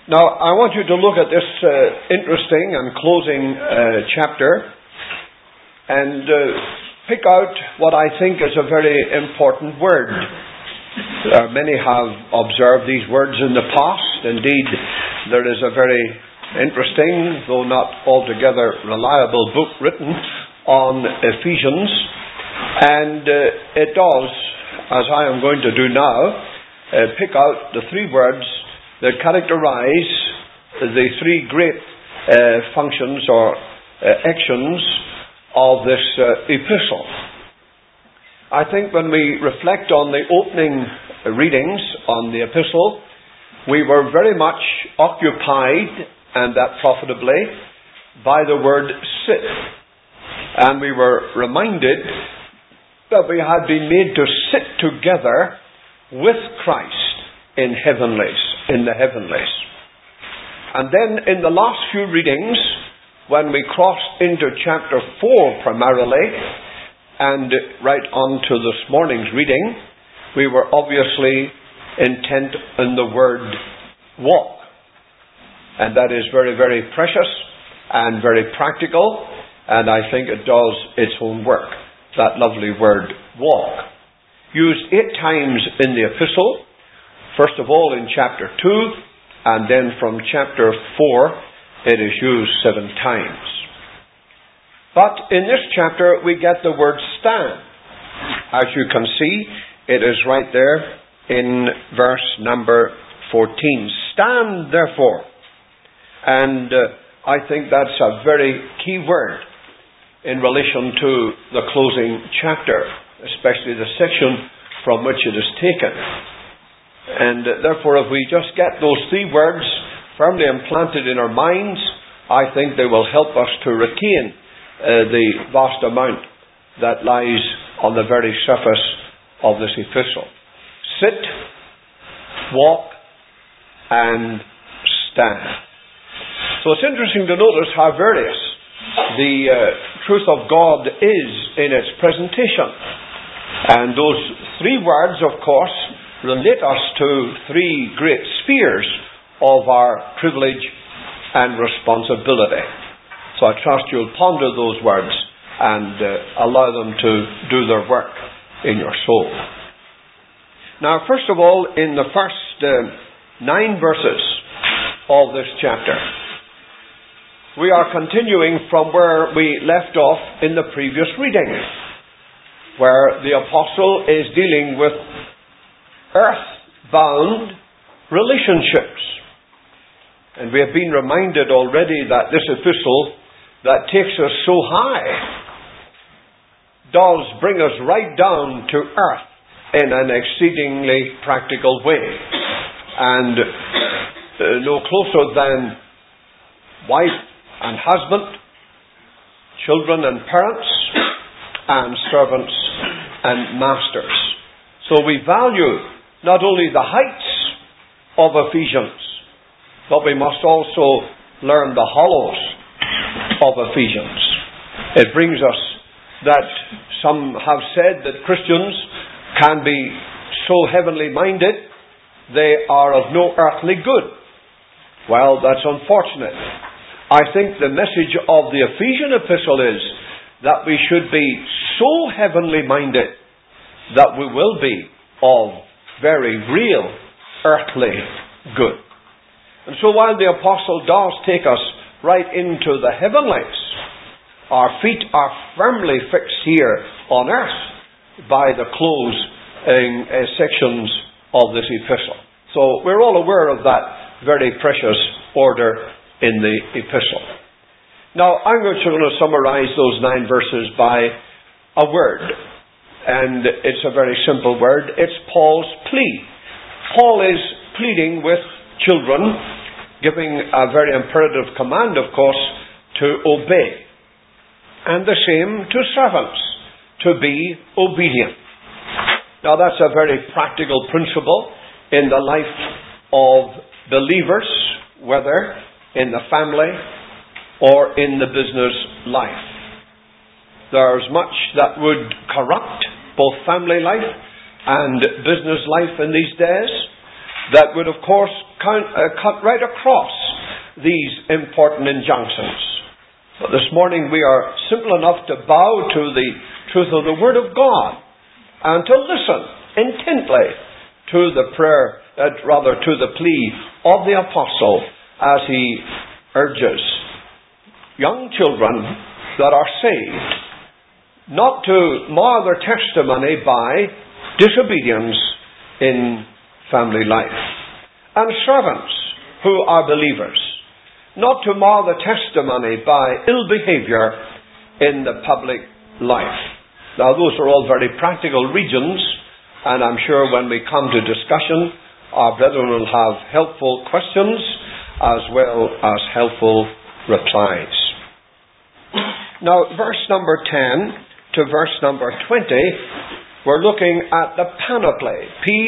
Now, I want you to look at this interesting and closing chapter and pick out what I think is a very important word. Many have observed these words in the past. Indeed, there is a very interesting, though not altogether reliable book written on Ephesians. And it does, as I am going to do now, pick out the three words that characterize the three great functions or actions of this epistle. I think when we reflect on the opening readings on the epistle, we were very much occupied, and that profitably, by the word sit. And we were reminded that we had been made to sit together with Christ in the heavenlies. And then in the last few readings, when we crossed into chapter 4 primarily, and right on to this morning's reading, we were obviously intent on the word walk. And that is very, very precious and very practical, and I think it does its own work. That lovely word walk. Used 8 times in the epistle. First of all in chapter 2, and then from chapter 4 it is used 7 times. But in this chapter we get the word stand. As you can see, it is right there in verse number 14. Stand therefore. And I think that's a very key word in relation to the closing chapter, especially the section from which it is taken. And therefore, if we just get those 3 words firmly implanted in our minds, I think they will help us to retain the vast amount that lies on the very surface of this epistle. Sit, walk, and stand. So it's interesting to notice how various the truth of God is in its presentation. And those 3 words, of course, relate us to 3 great spheres of our privilege and responsibility. So I trust you'll ponder those words and allow them to do their work in your soul. Now, first of all, in the first 9 verses of this chapter, we are continuing from where we left off in the previous reading, where the apostle is dealing with earth-bound relationships. And we have been reminded already that this epistle that takes us so high does bring us right down to earth in an exceedingly practical way. And no closer than wife and husband, children and parents, and servants and masters. So we value not only the heights of Ephesians, but we must also learn the hollows of Ephesians. It brings us that some have said that Christians can be so heavenly minded they are of no earthly good. Well, that's unfortunate. I think the message of the Ephesian epistle is that we should be so heavenly minded that we will be of very real earthly good. And so while the apostle does take us right into the heavenlies, our feet are firmly fixed here on earth by the closing sections of this epistle. So we're all aware of that very precious order in the epistle. Now I'm going to summarize those 9 verses by a word. And it's a very simple word. It's Paul's plea. Paul is pleading with children, giving a very imperative command, of course, to obey. And the same to servants, to be obedient. Now that's a very practical principle in the life of believers, whether in the family or in the business life. There's much that would corrupt both family life and business life in these days. that would, of course, cut right across these important injunctions. But this morning we are simple enough to bow to the truth of the Word of God and to listen intently to the prayer, to the plea of the Apostle as he urges young children that are saved not to mar their testimony by disobedience in family life, and servants who are believers not to mar the testimony by ill behavior in the public life. Now, those are all very practical regions, and I'm sure when we come to discussion, our brethren will have helpful questions as well as helpful replies. Now, verse number 10 to verse number 20, we're looking at the panoply,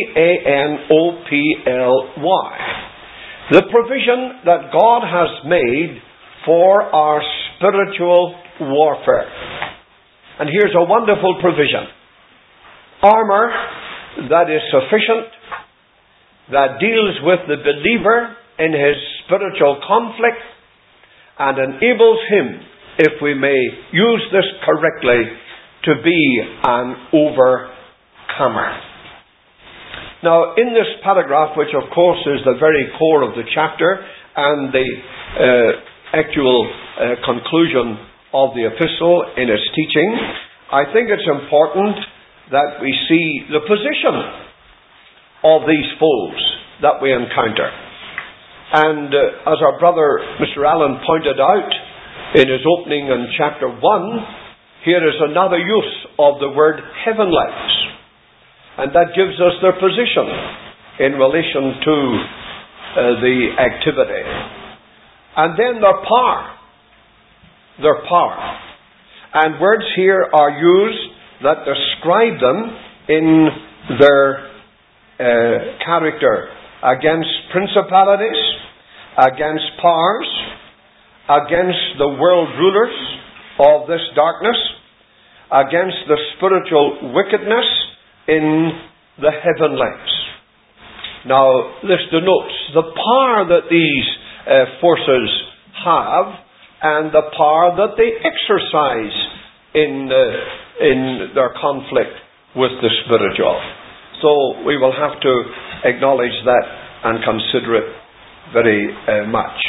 P-A-N-O-P-L-Y, the provision that God has made for our spiritual warfare. And here's a wonderful provision. Armour that is sufficient, that deals with the believer in his spiritual conflict and enables him, if we may use this correctly, to be an overcomer. Now, in this paragraph, which of course is the very core of the chapter and the actual conclusion of the epistle in its teaching, I think it's important that we see the position of these foes that we encounter. And as our brother Mr. Allen pointed out in his opening in chapter 1, here is another use of the word heavenlies. And that gives us their position in relation to the activity. And then their power. Their power. And words here are used that describe them in their character against principalities, against powers, against the world rulers of this darkness, against the spiritual wickedness in the heavenlies. Now, this denotes the power that these forces have and the power that they exercise in their conflict with the spiritual. So we will have to acknowledge that and consider it very much.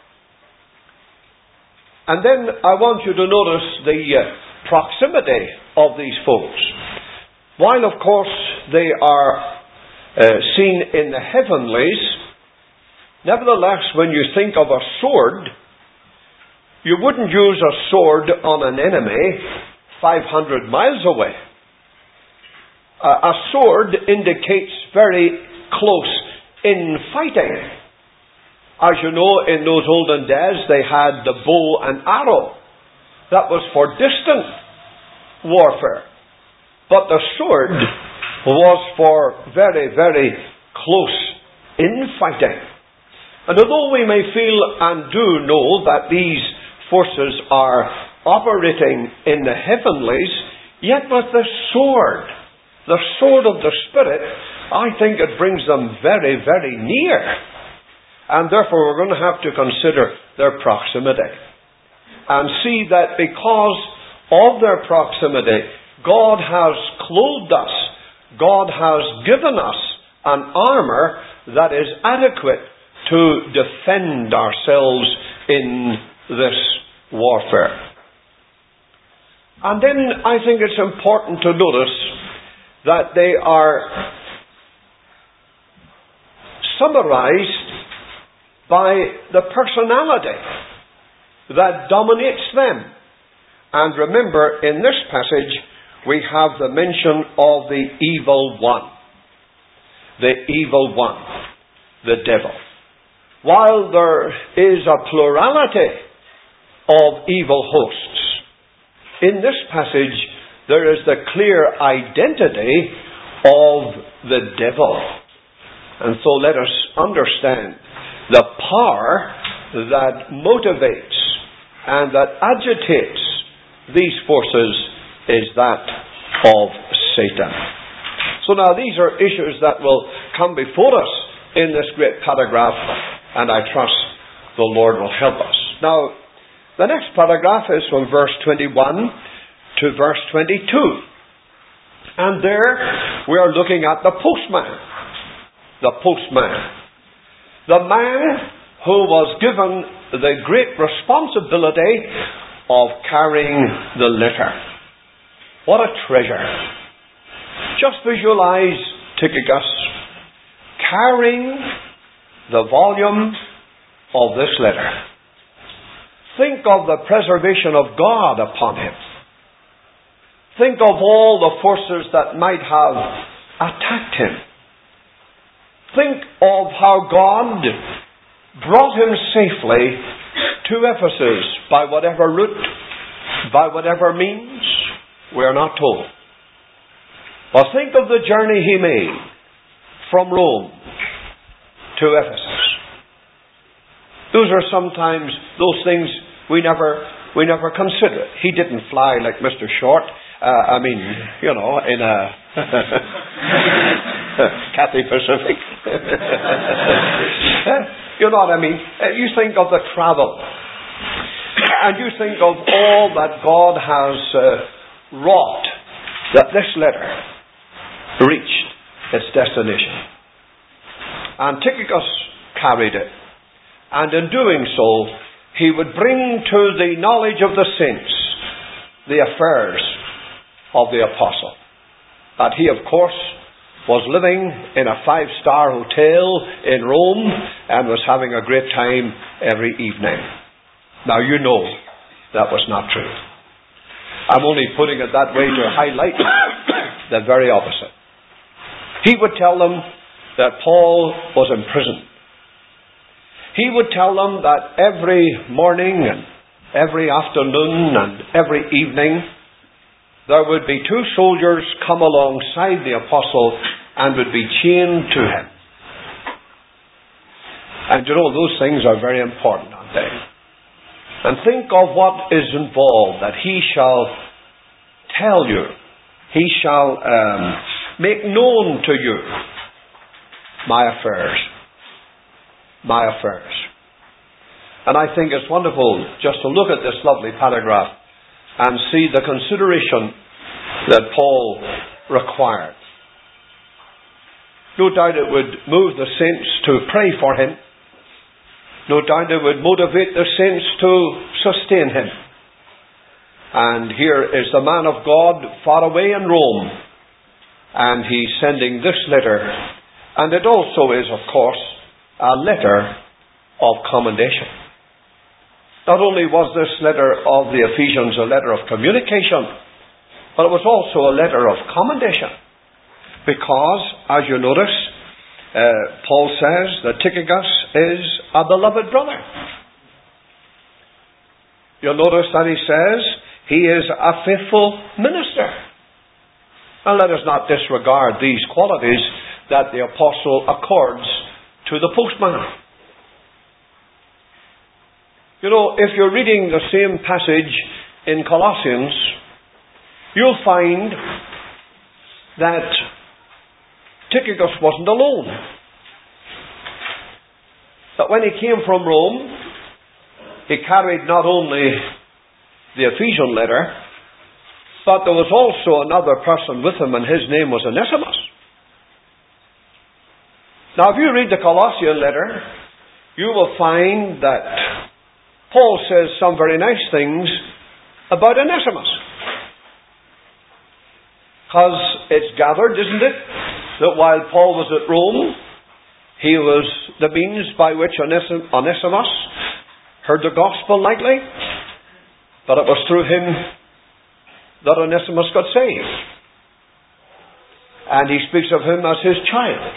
And then I want you to notice the proximity of these foes. While, of course, they are seen in the heavenlies, nevertheless, when you think of a sword, you wouldn't use a sword on an enemy 500 miles away. A sword indicates very close infighting. As you know, in those olden days, they had the bow and arrow. That was for distant warfare. But the sword was for very, very close infighting. And although we may feel and do know that these forces are operating in the heavenlies, yet with the sword of the Spirit, I think it brings them very, very near. And therefore we're going to have to consider their proximity. And see that because of their proximity, God has clothed us, God has given us an armour that is adequate to defend ourselves in this warfare. And then I think it's important to notice that they are summarized by the personality that dominates them. And remember, in this passage, we have the mention of the evil one. The evil one. The devil. While there is a plurality of evil hosts, in this passage there is the clear identity of the devil. And so let us understand the power that motivates and that agitates these forces is that of Satan. So now these are issues that will come before us in this great paragraph, and I trust the Lord will help us. Now, the next paragraph is from verse 21 to verse 22. And there we are looking at the postman. The postman. The man who was given the great responsibility of carrying the letter. What a treasure. Just visualize Tychicus carrying the volume of this letter. Think of the preservation of God upon him. Think of all the forces that might have attacked him. Think of how God brought him safely to Ephesus by whatever route, by whatever means, we are not told. But think of the journey he made from Rome to Ephesus. Those are sometimes those things we never consider. He didn't fly like Mr. Short. In a Cathay Pacific. You know what I mean? You think of the travel. And you think of all that God has wrought, that this letter reached its destination. And Tychicus carried it. And in doing so, he would bring to the knowledge of the saints the affairs of the apostle. That he, of course, was living in a 5-star hotel in Rome and was having a great time every evening. Now you know that was not true. I'm only putting it that way to highlight the very opposite. He would tell them that Paul was in prison. He would tell them that every morning and every afternoon and every evening there would be 2 soldiers come alongside the apostle and would be chained to him. And you know, those things are very important, aren't they? And think of what is involved, that he shall tell you, he shall make known to you my affairs. My affairs. And I think it's wonderful just to look at this lovely paragraph and see the consideration that Paul required. No doubt it would move the saints to pray for him. No doubt it would motivate the saints to sustain him. And here is the man of God far away in Rome, and he's sending this letter. And it also is, of course, a letter of commendation. Not only was this letter of the Ephesians a letter of communication, but it was also a letter of commendation. Because, as you notice, Paul says that Tychicus is a beloved brother. You'll notice that he says he is a faithful minister. And let us not disregard these qualities that the apostle accords to the postman. You know, if you're reading the same passage in Colossians, you'll find that Tychicus wasn't alone. That when he came from Rome, he carried not only the Ephesian letter, but there was also another person with him, and his name was Onesimus. Now, if you read the Colossian letter, you will find that Paul says some very nice things about Onesimus. Because it's gathered, isn't it, that while Paul was at Rome, he was the means by which Onesimus heard the gospel lightly, but it was through him that Onesimus got saved. And he speaks of him as his child.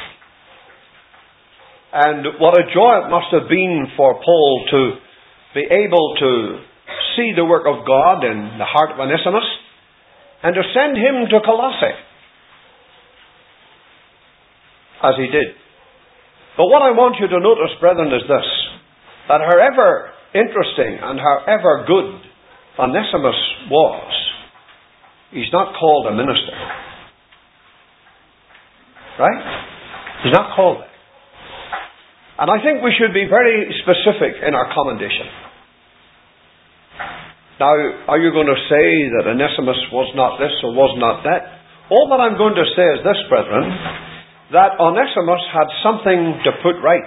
And what a joy it must have been for Paul to be able to see the work of God in the heart of Onesimus and to send him to Colossae, as he did. But what I want you to notice, brethren, is this, that however interesting and however good Onesimus was, he's not called a minister. Right? He's not called that. And I think we should be very specific in our commendation. Now, are you going to say that Onesimus was not this or was not that? All that I'm going to say is this, brethren, that Onesimus had something to put right.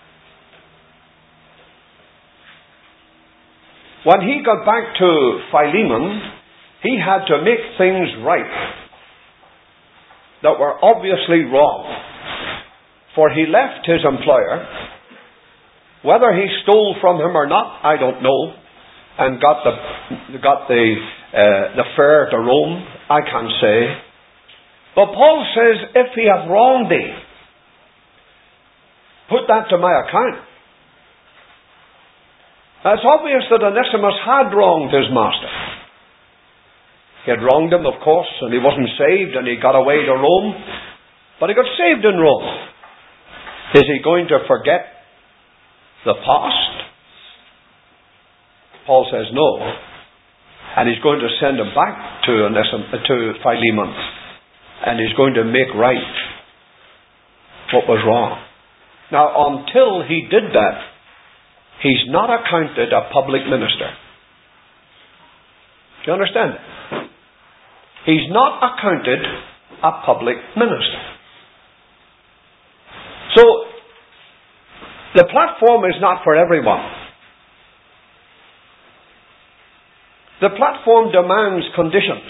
When he got back to Philemon, he had to make things right that were obviously wrong. For he left his employer, whether he stole from him or not, I don't know, and got the fare to Rome, I can't say. But Paul says, if he hath wronged thee, put that to my account. Now, it's obvious that Onesimus had wronged his master. He had wronged him, of course, and he wasn't saved, and he got away to Rome. But he got saved in Rome. Is he going to forget the past? Paul says no. And he's going to send him back to Philemon. And he's going to make right what was wrong. Now, until he did that, he's not accounted a public minister. Do you understand? He's not accounted a public minister. So, the platform is not for everyone. The platform demands conditions.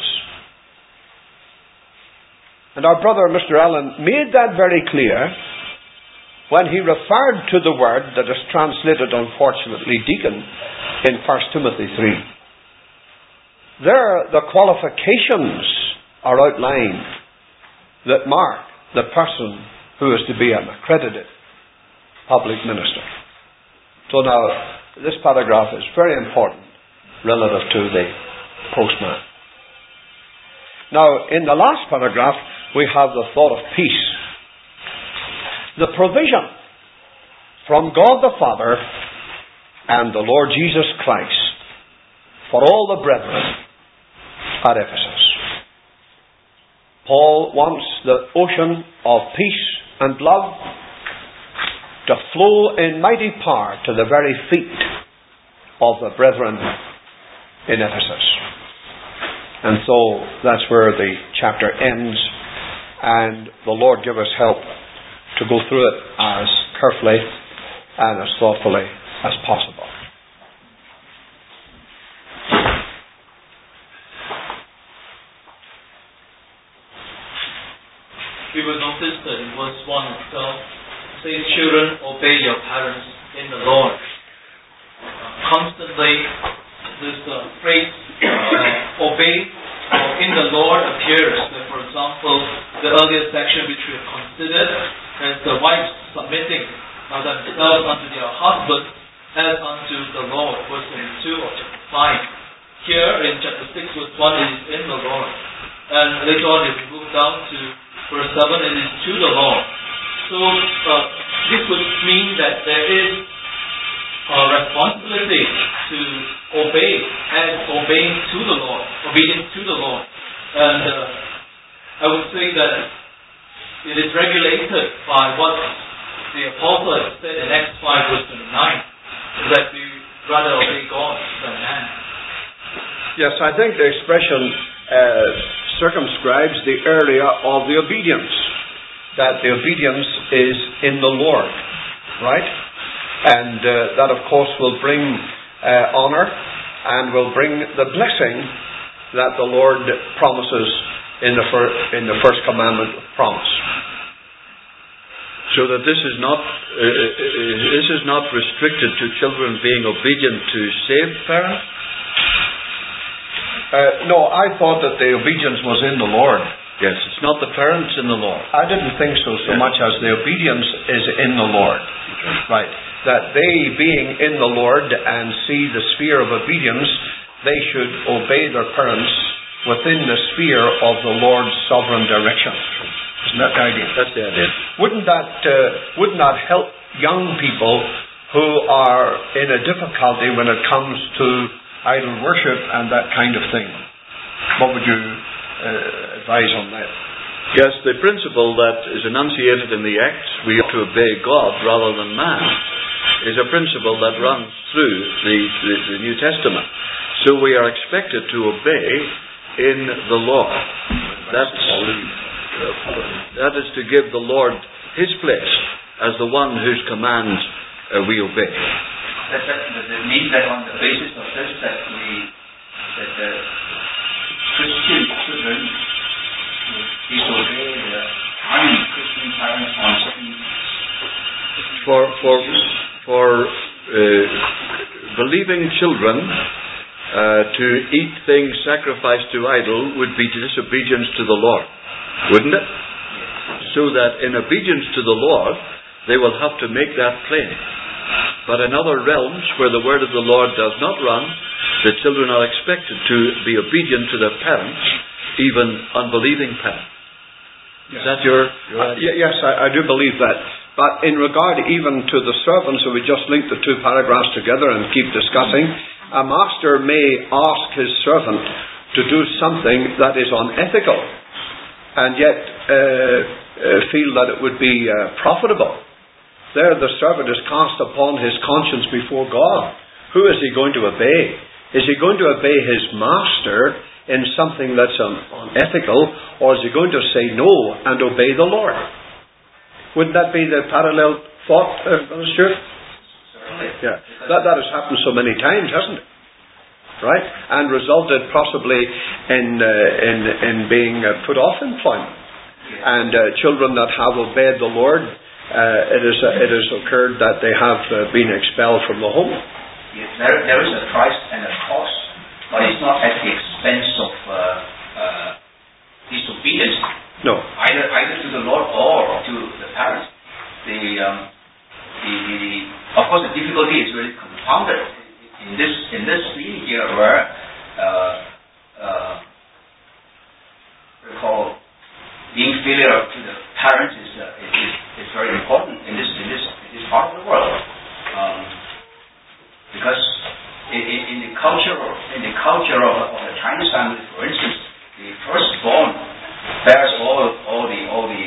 And our brother, Mr. Allen, made that very clear when he referred to the word that is translated, unfortunately, deacon, in 1 Timothy 3. There, the qualifications are outlined that mark the person who is to be an accredited public minister. So now, this paragraph is very important relative to the postman. Now, in the last paragraph, we have the thought of peace. The provision from God the Father and the Lord Jesus Christ for all the brethren at Ephesus. Paul wants the ocean of peace and love to flow in mighty power to the very feet of the brethren in Ephesus. And so that's where the chapter ends, and the Lord give us help to go through it as carefully and as thoughtfully as possible. We will notice that in verse 1 itself, it says, children, obey your parents in the Lord. Constantly, this phrase, obey or in the Lord appears. For example, the earlier section which we have considered as the wives submitting themselves unto their husbands as unto the Lord, verse 22 of chapter 5. Here in chapter 6, verse 1, it is in the Lord. And later on, if we move down to verse 7, it is to the Lord. So, this would mean that there is a responsibility to obey and obeying to the Lord, obedience to the Lord. And I would say that it is regulated by what the apostle has said in Acts 5 verse 29, that we rather obey God than man. Yes, I think the expression circumscribes the area of the obedience. That the obedience is in the Lord, right? And that, of course, will bring honor and will bring the blessing that the Lord promises in the first commandment of promise. So that this is not restricted to children being obedient to saved parents? No, I thought that the obedience was in the Lord. Yes, it's not the parents in the Lord. I didn't think so much as the obedience is in the Lord. Right. That they, being in the Lord and see the sphere of obedience, they should obey their parents within the sphere of the Lord's sovereign direction. Isn't that the idea? That's the idea. Wouldn't that help young people who are in a difficulty when it comes to idol worship and that kind of thing? What would you advise on that? Yes, the principle that is enunciated in the Acts, we ought to obey God rather than man, is a principle that runs through the New Testament. So we are expected to obey in the Lord. That is to give the Lord His place as the one whose commands we obey. Does it mean that on the basis of this that the Christian children disobey the non-Christian parents on certain... For believing children to eat things sacrificed to idol would be disobedience to the Lord, wouldn't it? So that in obedience to the Lord, they will have to make that plain. But in other realms where the word of the Lord does not run, the children are expected to be obedient to their parents, even unbelieving parents. Is that your idea? Yes, I do believe that. But in regard even to the servants, so we just link the two paragraphs together and keep discussing, a master may ask his servant to do something that is unethical and yet feel that it would be profitable. There the servant is cast upon his conscience before God. Who is he going to obey? Is he going to obey his master in something that's unethical, or is he going to say no and obey the Lord? Wouldn't that be the parallel thought, Brother Stuart? Yeah. That has happened so many times, hasn't it? Right? And resulted possibly in being put off employment. And children that have obeyed the Lord, it has occurred that they have been expelled from the home. Yes, there is a price and a cost, but it's not at the expense of disobedience. No. Either to the Lord or to the parents. Of course, the difficulty is really compounded in this scene here, where recall being filial to the parents is very important in this part of the world, because in the culture of the Chinese family, for instance, the firstborn bears all the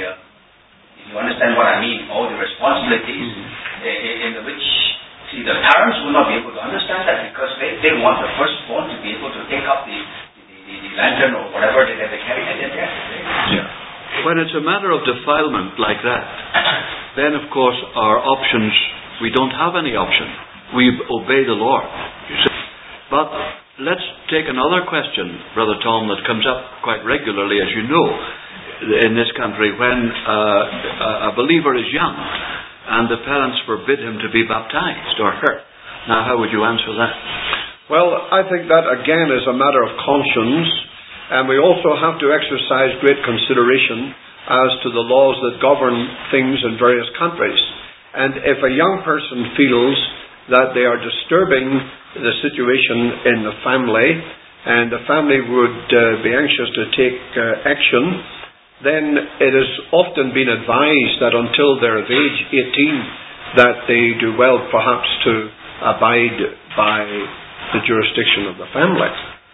you understand what I mean, all the responsibilities in which, see, the parents will not be able to understand that, because they want the firstborn to be able to take up the lantern or whatever they carry in their desk. Yeah. When it's a matter of defilement like that, then of course our options, we don't have any option. We obey the Lord. But let's take another question, Brother Tom, that comes up quite regularly, as you know, in this country, when a believer is young and the parents forbid him to be baptized or her. Now, how would you answer that? Well, I think that again is a matter of conscience, and we also have to exercise great consideration as to the laws that govern things in various countries. And if a young person feels that they are disturbing the situation in the family, and the family would be anxious to take action, then it has often been advised that until they're of age 18, that they do well perhaps to abide by the jurisdiction of the family.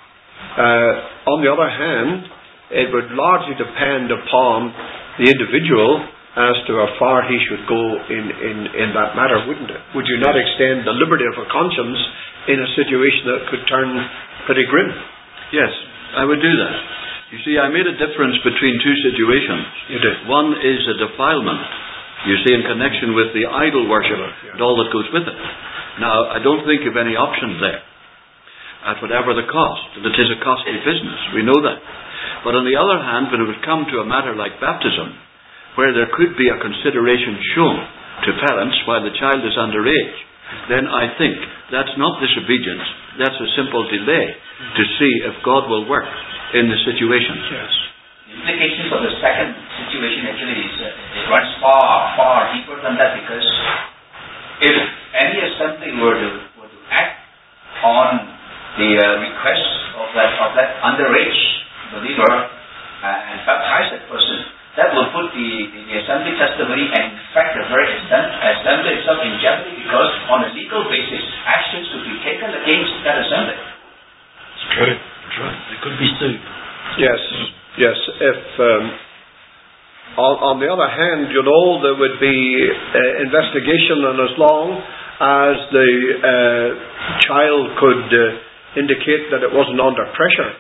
On the other hand, it would largely depend upon the individual as to how far he should go in that matter, wouldn't it? Would you not extend the liberty of a conscience in a situation that could turn pretty grim? Yes, I would do that. You see, I made a difference between two situations. You did. One is a defilement, you see, in connection with the idol worship and all that goes with it. Now, I don't think of any options there, at whatever the cost. And it is a costly business, we know that. But on the other hand, when it would come to a matter like baptism, where there could be a consideration shown to parents while the child is underage, then I think that's not disobedience, that's a simple delay to see if God will work in the situation. Yes. The implications of the second situation actually it runs far deeper than that, because if any assembly were to act on the request of that underage believer and baptize that person, that will put the assembly testimony and in fact the very assembly itself in jeopardy, because on a legal basis actions could be taken against that assembly. That's right. It could be sued. Yes. If On the other hand, there would be investigation, and as long as the child could indicate that it wasn't under pressure.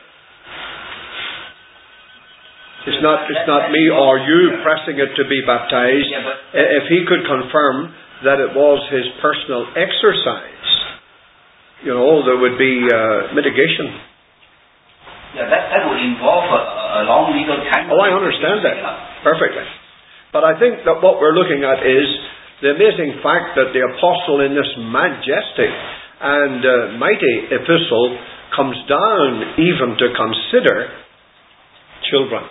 It's not me or you pressing it to be baptized. If he could confirm that it was his personal exercise, there would be mitigation. Yeah, that would involve a long legal time. Oh, I understand that perfectly. But I think that what we're looking at is the amazing fact that the apostle in this majestic and mighty epistle comes down even to consider children.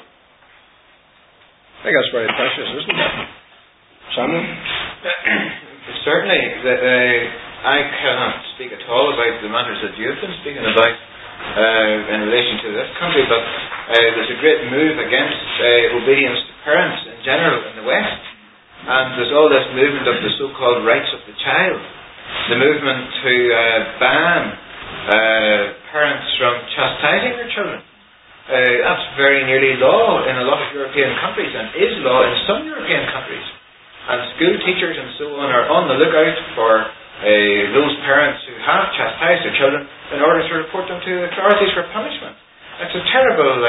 I think that's very precious, isn't it? Samuel? Certainly. I cannot speak at all about the matters that you've been speaking about in relation to this country, but there's a great move against obedience to parents in general in the West. And there's all this movement of the so-called rights of the child. The movement to ban parents from chastising their children. That's very nearly law in a lot of European countries, and is law in some European countries. And school teachers and so on are on the lookout for those parents who have chastised their children in order to report them to authorities for punishment. It's a terrible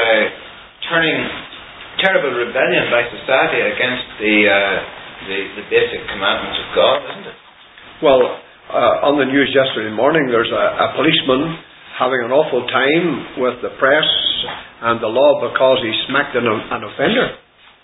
rebellion by society against the basic commandments of God, isn't it? Well, on the news yesterday morning, there's a policeman having an awful time with the press and the law because he smacked an offender.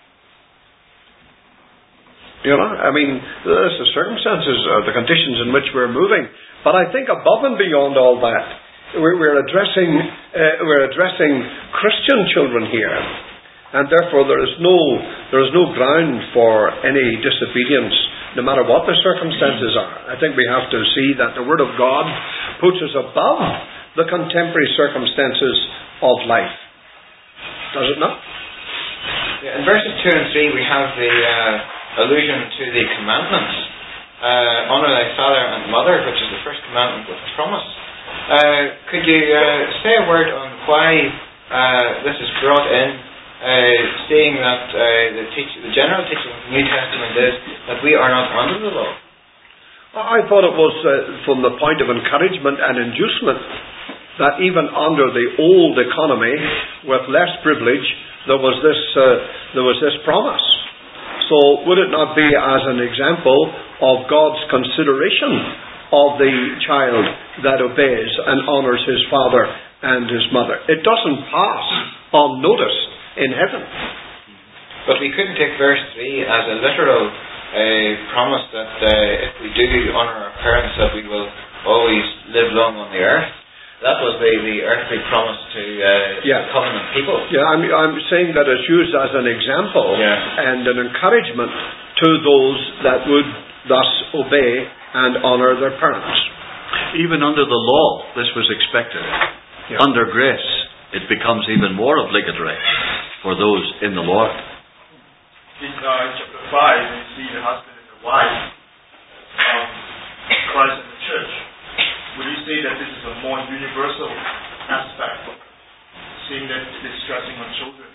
There's the circumstances, the conditions in which we're moving. But I think above and beyond all that, we're addressing Christian children here, and therefore there is no ground for any disobedience, no matter what the circumstances are. I think we have to see that the Word of God puts us above the contemporary circumstances of life. Does it not? Yeah, in verses 2 and 3 we have the allusion to the commandments. Honour thy father and mother, which is the first commandment with promise. Could you say a word on why this is brought in, seeing that the general teaching of the New Testament is that we are not under the law? I thought it was from the point of encouragement and inducement that even under the old economy, with less privilege, there was this promise. So would it not be as an example of God's consideration of the child that obeys and honours his father and his mother? It doesn't pass unnoticed in heaven. But we couldn't take verse 3 as a literal promise that if we do honour our parents that we will always live long on the earth. That was the earthly promise to covenant people. Yeah, I'm saying that it's used as an example and an encouragement to those that would thus obey and honour their parents. Even under the law, this was expected. Yeah. Under grace, it becomes even more obligatory for those in the Lord. In chapter 5, we see the husband and the wife of Christ and the church. Would you say that this is a more universal aspect, seeing that it is stressing on children?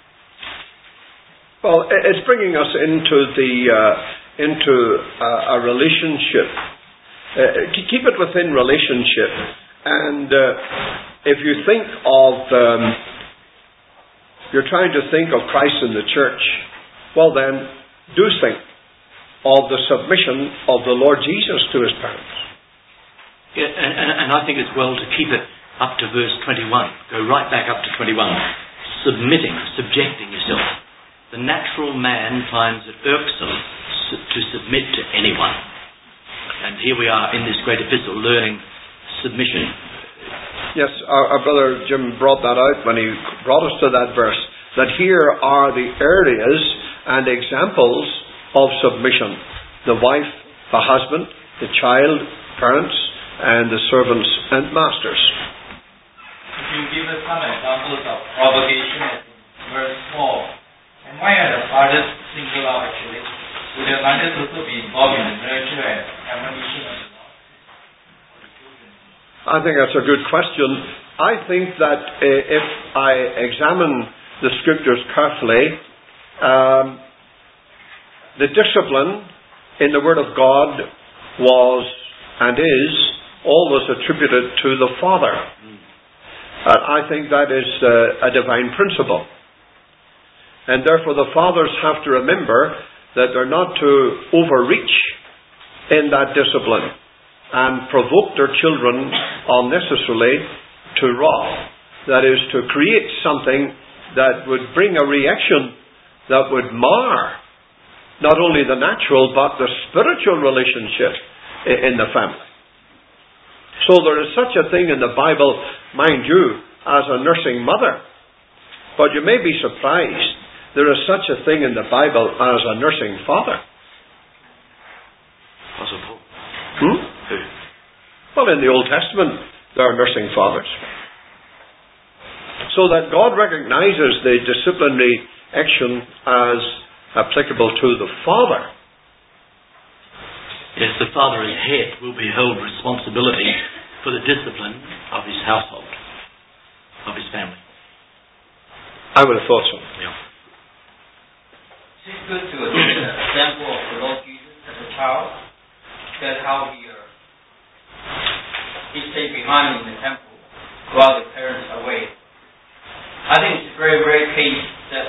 Well, it's bringing us into a relationship. Keep it within relationship, and if you think of, you're trying to think of Christ in the church, well then, do think of the submission of the Lord Jesus to his parents. Yeah, and I think it's well to keep it up to verse 21. Go right back up to 21. Subjecting yourself. The natural man finds it irksome to submit to anyone. And here we are in this great epistle learning submission. Yes, our brother Jim brought that out when he brought us to that verse. That here are the areas and examples of submission. The wife, the husband, the child, parents, and the servants and masters. If you give us some examples of obligation in verse 4, and why are the fathers singular actually? Would the mothers also be involved in the nurture and admonition of the Lord? I think that's a good question. I think that if I examine the scriptures carefully, the discipline in the Word of God was and is always attributed to the Father. I think that is a divine principle. And therefore the fathers have to remember that they're not to overreach in that discipline and provoke their children unnecessarily to wrath. That is, to create something that would bring a reaction that would mar not only the natural but the spiritual relationship in the family. So there is such a thing in the Bible, mind you, as a nursing mother. But you may be surprised, there is such a thing in the Bible as a nursing father. Possible. Well, in the Old Testament, there are nursing fathers. So that God recognizes the disciplinary action as applicable to the father. Yes, the father as head will be held responsibility for the discipline of his household, of his family. I would have thought so. Yeah. It's good to take an example of the Lord Jesus as a child, that how he stayed behind in the temple while the parents are away. I think it's a very rare case that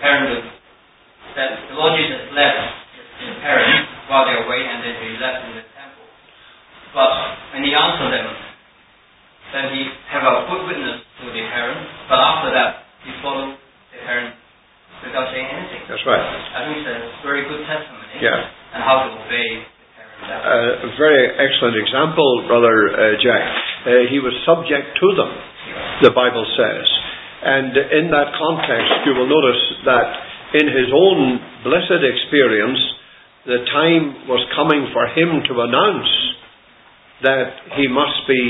the Lord Jesus left the parents while they're away and then he left in the temple. But when he answered them, then he have a good witness to the parents, but after that he followed the parents without saying anything. That's right. I think it's a very good testimony Yeah. and how to obey the parents. A very excellent example, Brother Jack. He was subject to them, the Bible says. And in that context, you will notice that in his own blessed experience, the time was coming for him to announce that he must be,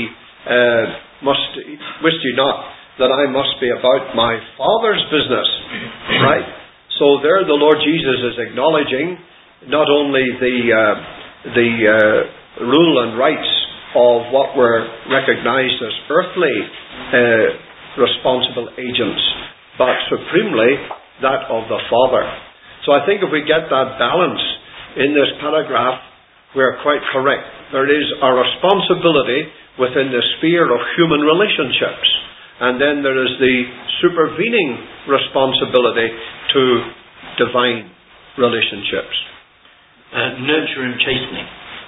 wist ye not that I must be about my Father's business, right? So there the Lord Jesus is acknowledging not only the rule and rights of what were recognized as earthly responsible agents, but supremely that of the Father. So I think if we get that balance in this paragraph, we're quite correct. There is a responsibility within the sphere of human relationships, and then there is the supervening responsibility to divine relationships. Nurture and chastening.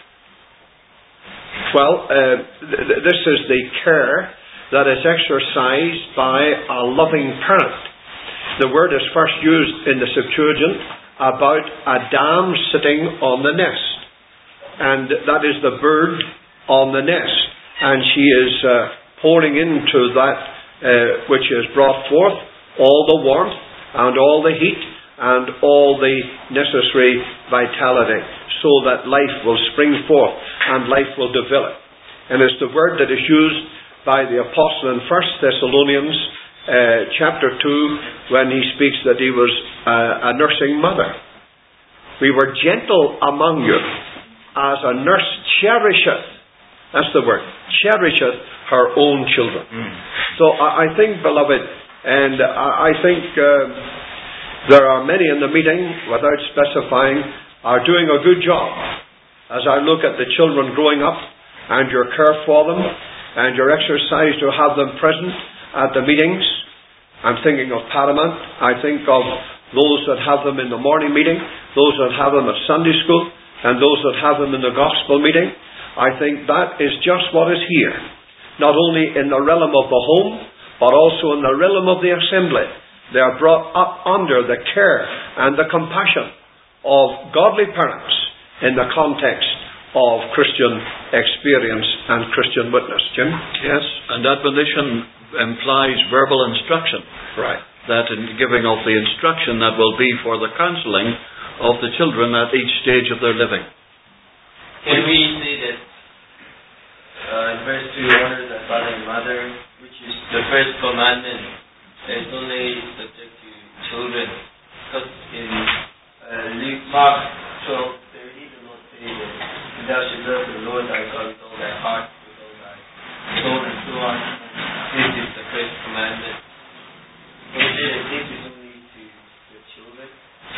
Well, this is the care that is exercised by a loving parent. The word is first used in the Septuagint about a dam sitting on the nest. And that is the bird on the nest. And she is pouring into that which is brought forth all the warmth and all the heat and all the necessary vitality, so that life will spring forth and life will develop. And it's the word that is used by the Apostle in 1 Thessalonians chapter 2, when he speaks that he was a nursing mother. We were gentle among you, as a nurse cherisheth, that's the word, cherisheth her own children. So I think, beloved, and I think there are many in the meeting, without specifying, are doing a good job. As I look at the children growing up, and your care for them, and your exercise to have them present at the meetings. I'm thinking of Paramount. I think of those that have them in the morning meeting, those that have them at Sunday school, and those that have them in the gospel meeting. I think that is just what is here. Not only in the realm of the home, but also in the realm of the assembly. They are brought up under the care and the compassion of godly parents in the context of Christian experience and Christian witness. Jim? Yes, and admonition implies verbal instruction. Right. That in giving of the instruction that will be for the counselling of the children at each stage of their living. Can we say that in verse 2, honor thy father and mother, which is the first commandment, is only subject to children? Because in Mark 12:30, the Lord says that thou shalt love the Lord thy God with all thy heart, with all thy soul, and so on. This is the first commandment. Can we say that this is only to the children?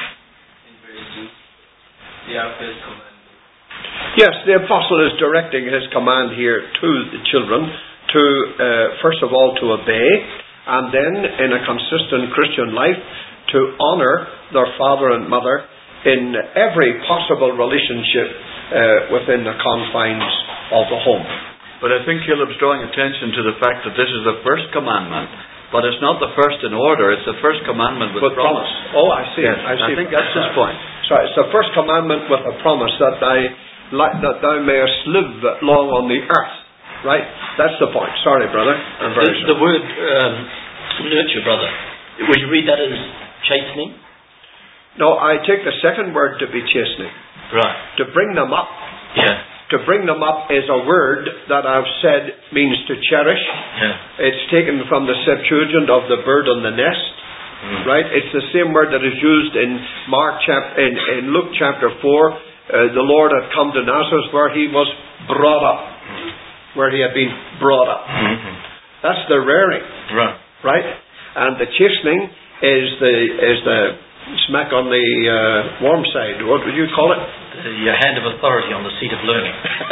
Yes, the apostle is directing his command here to the children to, first of all, to obey, and then in a consistent Christian life to honour their father and mother in every possible relationship within the confines of the home. But I think Caleb's drawing attention to the fact that this is the first commandment, but it's not the first in order, it's the first commandment with promise. Oh, I see. Yes, I see. I think that's his point. So it's the first commandment with a promise that thou mayest live long on the earth. Right? That's the point. Sorry, brother. I'm very sorry. The word nurture, brother, would you read that as chastening? No, I take the second word to be chastening. Right. To bring them up. Yeah. To bring them up is a word that I've said means to cherish. Yeah. It's taken from the Septuagint of the bird on the nest. Right? It's the same word that is used in in Luke chapter 4. The Lord had come to Nazareth where he was brought up. Where he had been brought up. That's the rearing. Right? And the chastening is the smack on the warm side. What would you call it? The hand of authority on the seat of learning.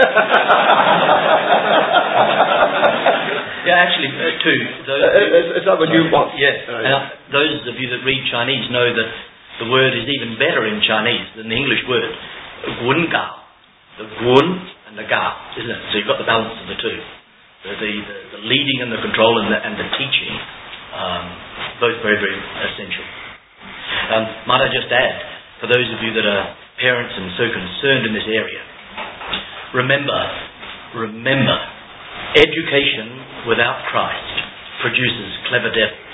Yeah, actually, too. Is that what you want? Yes. Those of you that read Chinese know that the word is even better in Chinese than the English word. Gun gao. The gun and the gao, isn't it? So you've got the balance of the two. The leading and the control and the teaching, both very, very essential. Might I just add, for those of you that are parents and so concerned in this area, remember, education without Christ produces clever devils.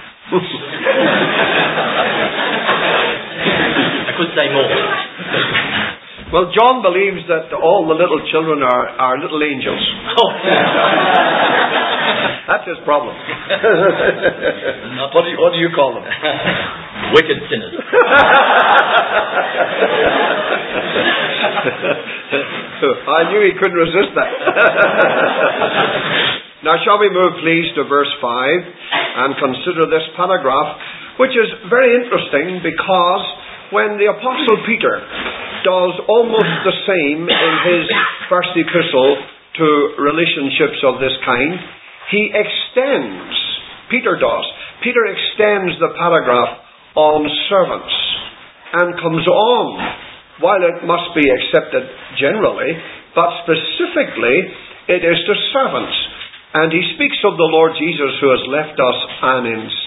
I could say more. Well, John believes that all the little children are little angels. Oh. That's his problem. What do you call them? Wicked sinners. I knew he couldn't resist that. Now shall we move please to verse 5 and consider this paragraph, which is very interesting because when the Apostle Peter does almost the same in his first epistle to relationships of this kind, he extends, Peter extends the paragraph on servants and comes on, while it must be accepted generally, but specifically it is to servants. And he speaks of the Lord Jesus who has left us an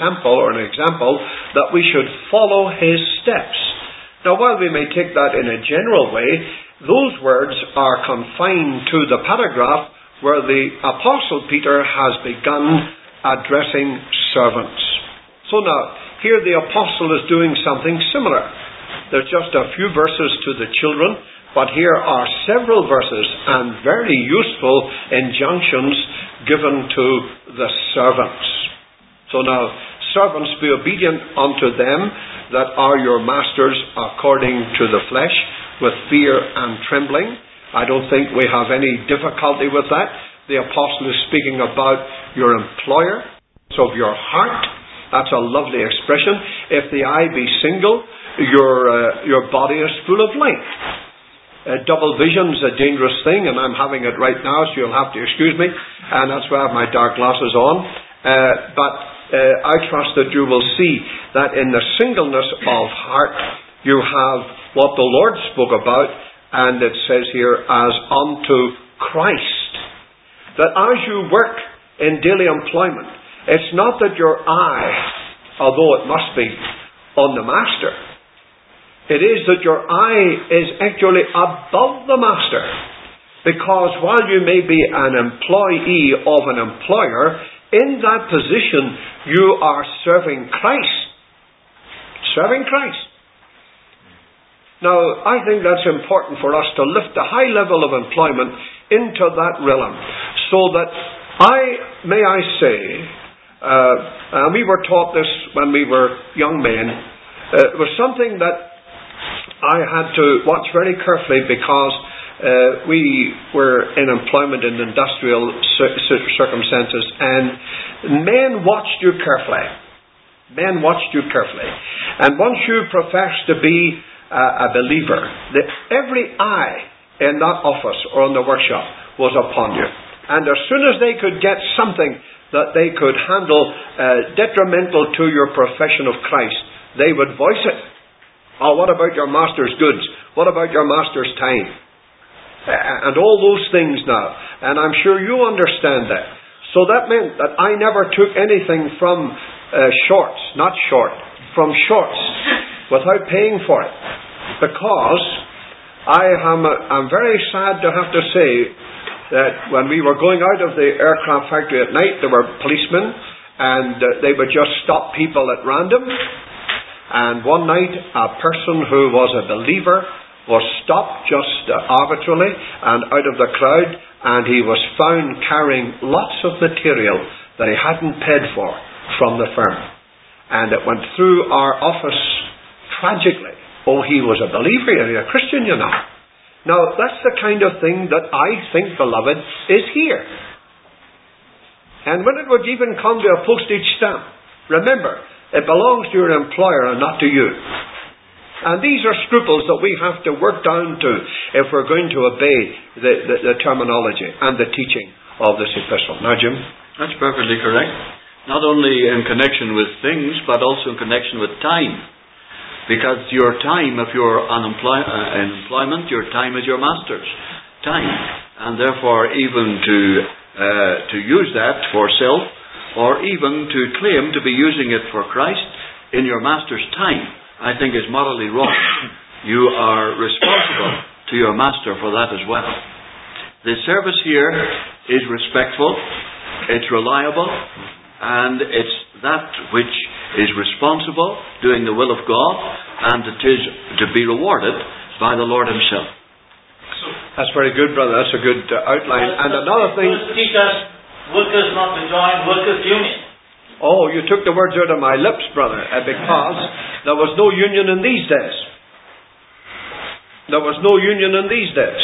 example that we should follow his steps. Now while we may take that in a general way, those words are confined to the paragraph where the Apostle Peter has begun addressing servants. So now, here the Apostle is doing something similar. There's just a few verses to the children, but here are several verses and very useful injunctions given to the servants. So now, servants, be obedient unto them that are your masters according to the flesh, with fear and trembling. I don't think we have any difficulty with that. The Apostle is speaking about your employer, so of your heart. That's a lovely expression. If the eye be single, your body is full of light. Double vision is a dangerous thing, and I'm having it right now, so you'll have to excuse me. And that's why I have my dark glasses on. But I trust that you will see that in the singleness of heart, you have what the Lord spoke about, and it says here, as unto Christ. That as you work in daily employment, it's not that your eye, although it must be, on the master. It is that your eye is actually above the master. Because while you may be an employee of an employer, in that position you are serving Christ. Serving Christ. Now, I think that's important for us to lift the high level of employment into that realm, so that may I say, and we were taught this when we were young men, it was something that I had to watch very carefully because we were in employment in industrial circumstances, and men watched you carefully. Men watched you carefully. And once you profess to be a believer, every eye in that office or in the workshop was upon you. And as soon as they could get something that they could handle detrimental to your profession of Christ, they would voice it. Oh, what about your master's goods? What about your master's time? And all those things now. And I'm sure you understand that. So that meant that I never took anything from from shorts without paying for it. Because I'm very sad to have to say that when we were going out of the aircraft factory at night, there were policemen, and they would just stop people at random. And one night, a person who was a believer was stopped just arbitrarily and out of the crowd, and he was found carrying lots of material that he hadn't paid for from the firm. And it went through our office tragically. Oh, he was a believer, he was a Christian, you know. Now, that's the kind of thing that I think, beloved, is here. And when it would even come to a postage stamp, remember, it belongs to your employer and not to you. And these are scruples that we have to work down to if we're going to obey the terminology and the teaching of this epistle. Now, Jim? That's perfectly correct. Not only in connection with things, but also in connection with time. Because your time, if you're in employment, your time is your master's time. And therefore, even to use that for self, or even to claim to be using it for Christ in your master's time, I think is morally wrong. You are responsible to your master for that as well. The service here is respectful, it's reliable, and it's that which is responsible, doing the will of God, and it is to be rewarded by the Lord Himself. That's very good, brother. That's a good outline. And another thing... Teach us workers not to join workers' union. Oh, you took the words out of my lips, brother, because there was no union in these days. There was no union in these days.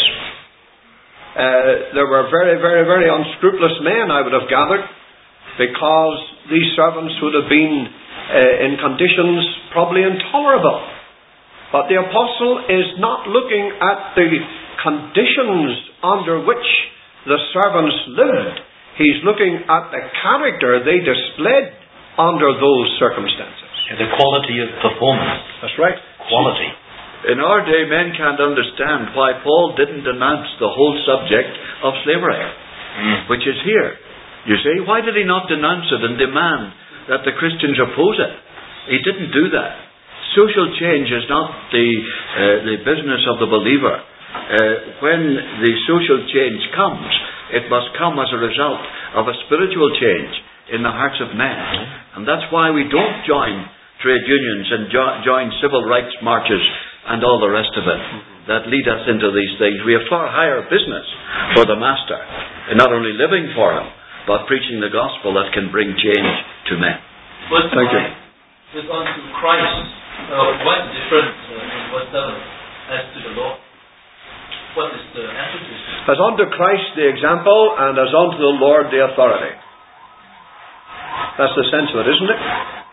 There were very, very, very unscrupulous men, I would have gathered, because these servants would have been in conditions probably intolerable. But the apostle is not looking at the conditions under which the servants lived. He's looking at the character they displayed under those circumstances. And the quality of performance. That's right. Quality. In our day, men can't understand why Paul didn't denounce the whole subject of slavery, which is here. You see, why did he not denounce it and demand that the Christians oppose it? He didn't do that. Social change is not the business of the believer. When the social change comes, it must come as a result of a spiritual change in the hearts of men. And that's why we don't join trade unions and join civil rights marches and all the rest of it that lead us into these things. We have far higher business for the Master in not only living for Him, but preaching the gospel that can bring change to men. Verse Thank you. 9 is unto Christ. What is different in verse 7 as to the Lord? What is the emphasis? As unto Christ the example, and as unto the Lord the authority. That's the sense of it, isn't it?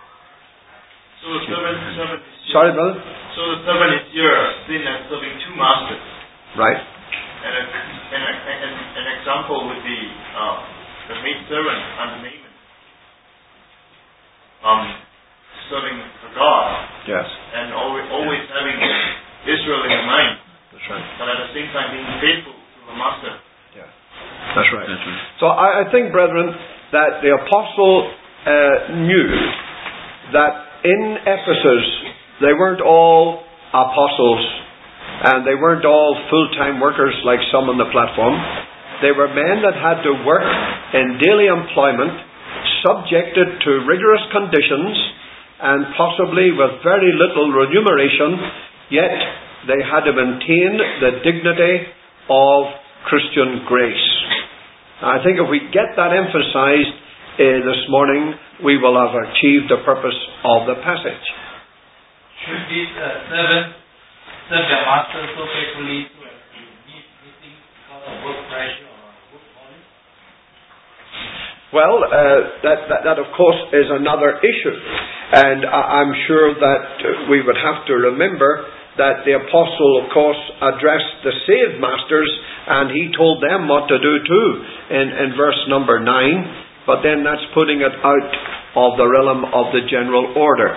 So the servant is Sorry, brother? So the servant is here seen as serving two masters. Right. And an example would be the maid servant under Naaman. Serving for God. Yes. And always having Israel in mind. That's right. But at the same time being faithful to the master. Yeah. That's right. So I think, brethren, that the apostle knew that in Ephesus they weren't all apostles and they weren't all full-time workers like some on the platform. They were men that had to work in daily employment, subjected to rigorous conditions and possibly with very little remuneration, yet they had to maintain the dignity of Christian grace. I think if we get that emphasized this morning, we will have achieved the purpose of the passage. Should these servants serve their master so faithfully to meet things because of work pressure or work volume? Well, that of course is another issue, and I'm sure that we would have to remember that the apostle, of course, addressed the saved masters, and he told them what to do too in verse number 9. But then that's putting it out of the realm of the general order.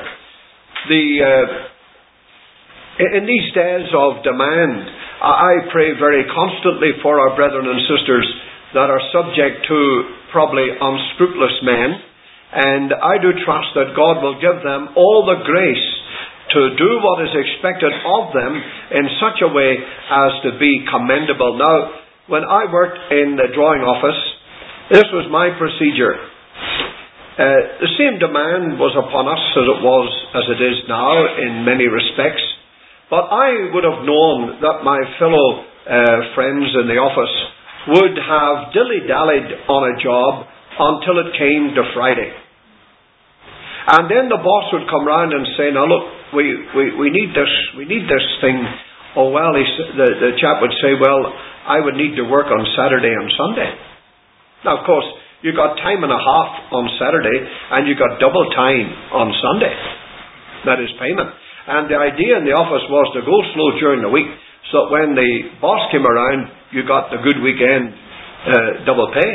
In these days of demand, I pray very constantly for our brethren and sisters that are subject to probably unscrupulous men, and I do trust that God will give them all the grace to do what is expected of them in such a way as to be commendable. Now, when I worked in the drawing office, this was my procedure. The same demand was upon us as it is now in many respects, but I would have known that my fellow friends in the office would have dilly-dallied on a job until it came to Friday. And then the boss would come round and say, now look, we need this thing. Oh well, the chap would say, well, I would need to work on Saturday and Sunday. Now of course, you got time and a half on Saturday, and you got double time on Sunday. That is payment. And the idea in the office was to go slow during the week, so that when the boss came around, you got the good weekend double pay.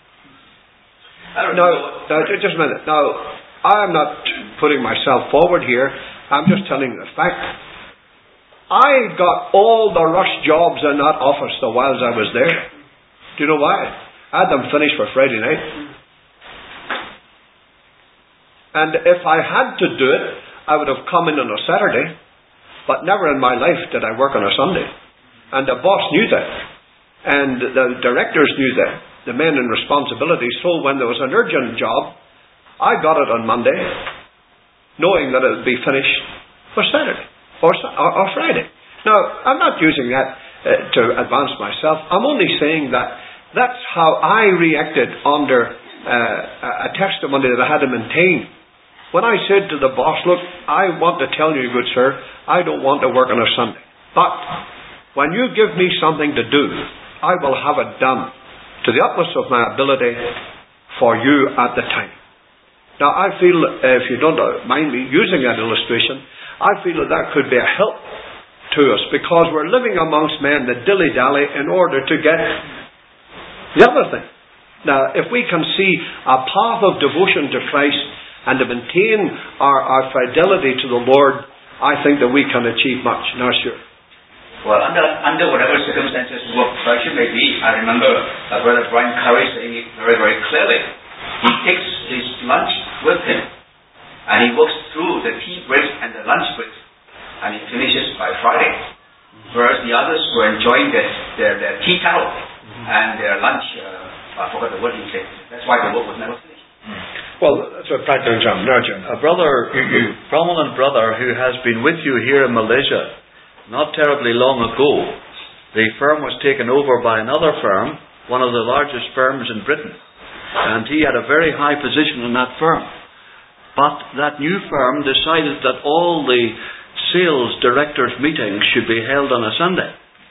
Now, just a minute. Now, I'm not putting myself forward here. I'm just telling you the fact. I got all the rush jobs in that office the whiles I was there. Do you know why? I had them finished for Friday night. And if I had to do it, I would have come in on a Saturday, but never in my life did I work on a Sunday. And the boss knew that. And the directors knew that. The men in responsibility. So when there was an urgent job, I got it on Monday, knowing that it would be finished for Saturday or Friday. Now, I'm not using that to advance myself. I'm only saying that that's how I reacted under a testimony that I had to maintain. When I said to the boss, look, I want to tell you, good sir, I don't want to work on a Sunday. But when you give me something to do, I will have it done to the utmost of my ability for you at the time. Now I feel, if you don't mind me using that illustration, I feel that could be a help to us, because we're living amongst men that dilly-dally in order to get the other thing. Now, if we can see a path of devotion to Christ and to maintain our fidelity to the Lord, I think that we can achieve much. Now, sure. Well, under whatever circumstances work pressure may be, I remember Brother Brian Curry saying it very, very clearly. He takes his lunch with him, and he works through the tea break and the lunch break, and he finishes by Friday. Whereas the others were enjoying their tea towel and their lunch. I forgot the word he said. That's why the work was never finished. Well, that's a practical example. No, Jim. A prominent brother who has been with you here in Malaysia, not terribly long ago, the firm was taken over by another firm, one of the largest firms in Britain. And he had a very high position in that firm. But that new firm decided that all the sales directors' meetings should be held on a Sunday.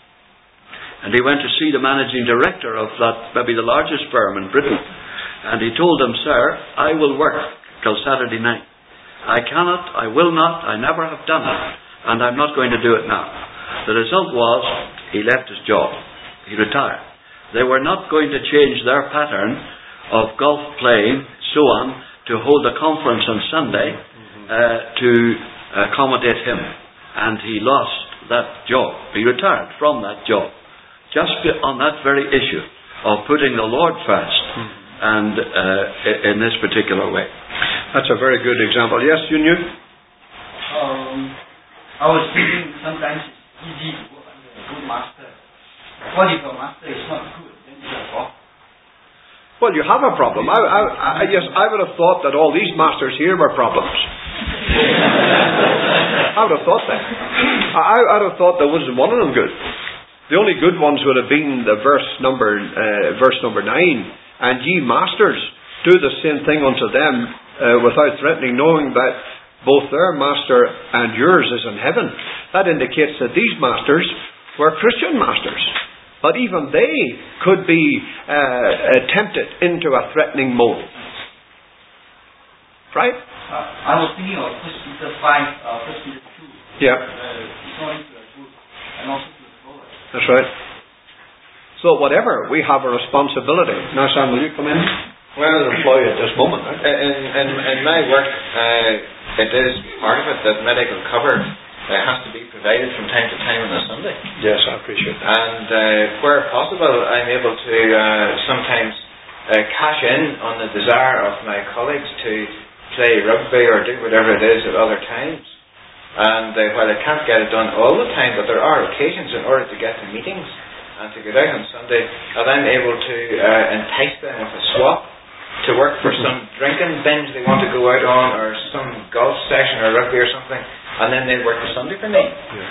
And he went to see the managing director of that, maybe the largest firm in Britain. And he told him, sir, I will work till Saturday night. I cannot, I will not, I never have done it. And I'm not going to do it now. The result was, he left his job. He retired. They were not going to change their pattern of golf playing, so on, to hold a conference on Sunday to accommodate him. And he lost that job. He retired from that job. Just on that very issue of putting the Lord first, and in this particular way. That's a very good example. Yes, you knew? I was thinking sometimes it's easy to work under a good master. What if a master is not good? Then you have a problem. Well, you have a problem. Yes, I would have thought that all these masters here were problems. I would have thought that. I would have thought there wasn't one of them good. The only good ones would have been the verse number 9. And ye masters, do the same thing unto them without threatening, knowing that both their master and yours is in heaven. That indicates that these masters were Christian masters. But even they could be tempted into a threatening mode. Right? I was thinking of 1 Peter 5, 1 Peter 2. Yeah. According to the book and also to the Torah. That's right. So whatever, we have a responsibility. Now, Sam, will you come in? Well, employee at this moment, right? In my work, it is part of it that medical cover has to be provided from time to time on a Sunday. Yes, I appreciate that. And where possible, I'm able to sometimes cash in on the desire of my colleagues to play rugby or do whatever it is at other times. And while I can't get it done all the time, but there are occasions in order to get to meetings and to get out on Sunday, that I'm able to entice them with a swap to work for some drinking binge they want to go out on, or some golf session or rugby or something, and then they work the Sunday for me.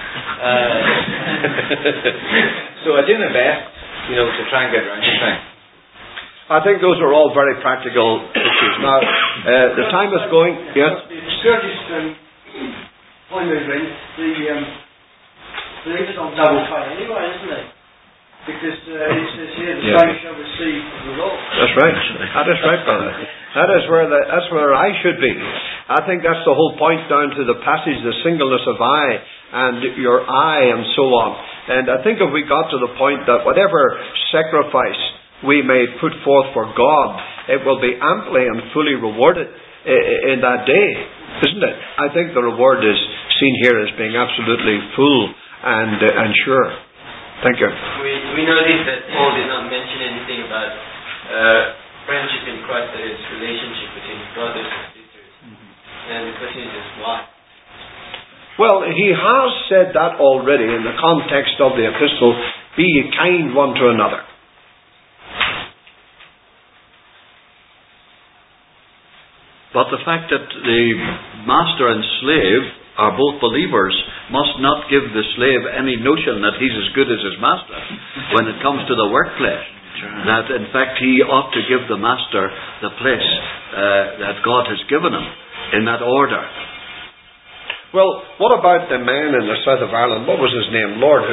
So I do my best, to try and get around the thing. I think those are all very practical issues. Now, the time is going. Yes? Point moving, the link is on double pay anyway, isn't it? Because it says here, the same shall receive the Lord. That's right. That is right, brother. That's where I should be. I think that's the whole point down to the passage, the singleness of I and your I and so on. And I think if we got to the point that whatever sacrifice we may put forth for God, it will be amply and fully rewarded in that day, isn't it? I think the reward is seen here as being absolutely full and sure. Thank you. We noticed that Paul did not mention anything about friendship in Christ, that is relationship between brothers and sisters. And the question is just why? Well, he has said that already in the context of the epistle, be ye kind one to another. But the fact that the master and slave are both believers must not give the slave any notion that he's as good as his master when it comes to the workplace. That in fact he ought to give the master the place that God has given him in that order. Well, what about the man in the south of Ireland? What was his name? What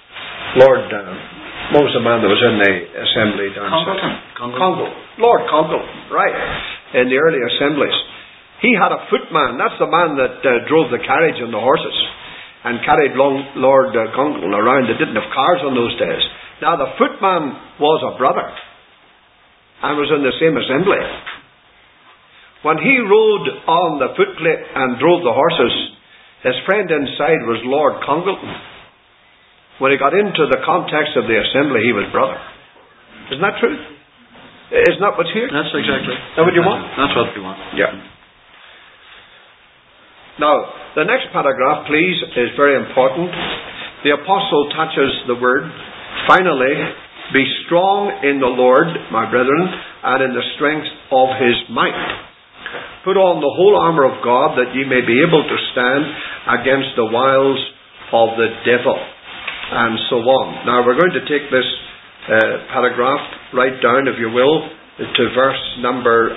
was the man that was in the assembly down south? Congo. Lord Congo, right. In the early assemblies. He had a footman. That's the man that drove the carriage and the horses and carried Lord Congo around. They didn't have cars on those days. Now the footman was a brother and was in the same assembly. When he rode on the footplate and drove the horses, his friend inside was Lord Congleton. When he got into the context of the assembly, he was brother. Isn't that true? Isn't that what's here? That's exactly. Is that what you want? That's what we want. Yeah. Now, the next paragraph, please, is very important. The apostle touches the word, finally, be strong in the Lord, my brethren, and in the strength of his might. Put on the whole armour of God, that ye may be able to stand against the wiles of the devil, and so on. Now, we're going to take this paragraph right down, if you will, to verse number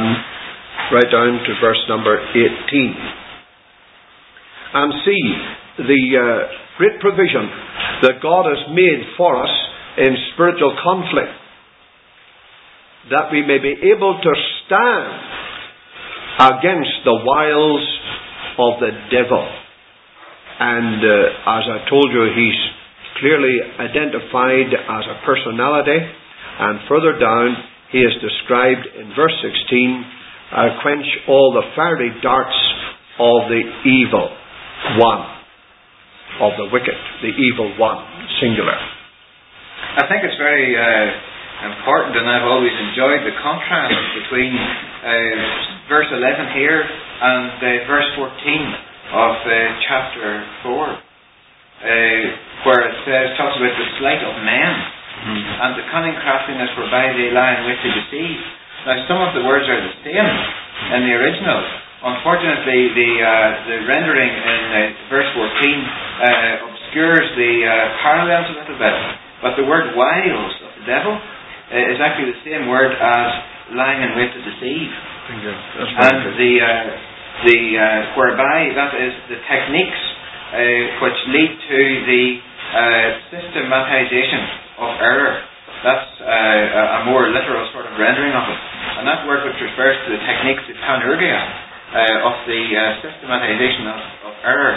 18. And see the great provision that God has made for us in spiritual conflict, that we may be able to stand against the wiles of the devil. And as I told you, he's clearly identified as a personality, and further down he is described in verse 16, quench all the fiery darts of the evil one, of the wicked, the evil one, singular. I think it's very important, and I've always enjoyed the contrast between verse 11 here and verse 14 of chapter 4. Where it talks about the sleight of men and the cunning craftiness whereby they lie in wait to deceive. Now, some of the words are the same in the original. Unfortunately, the rendering in verse 14 obscures the parallels a little bit. But the word wiles of the devil is actually the same word as lying in wait to deceive. And the whereby, that is the techniques which lead to the systematization of error. That's a more literal sort of rendering of it. And that word which refers to the techniques, the panergia, of the systematization of error,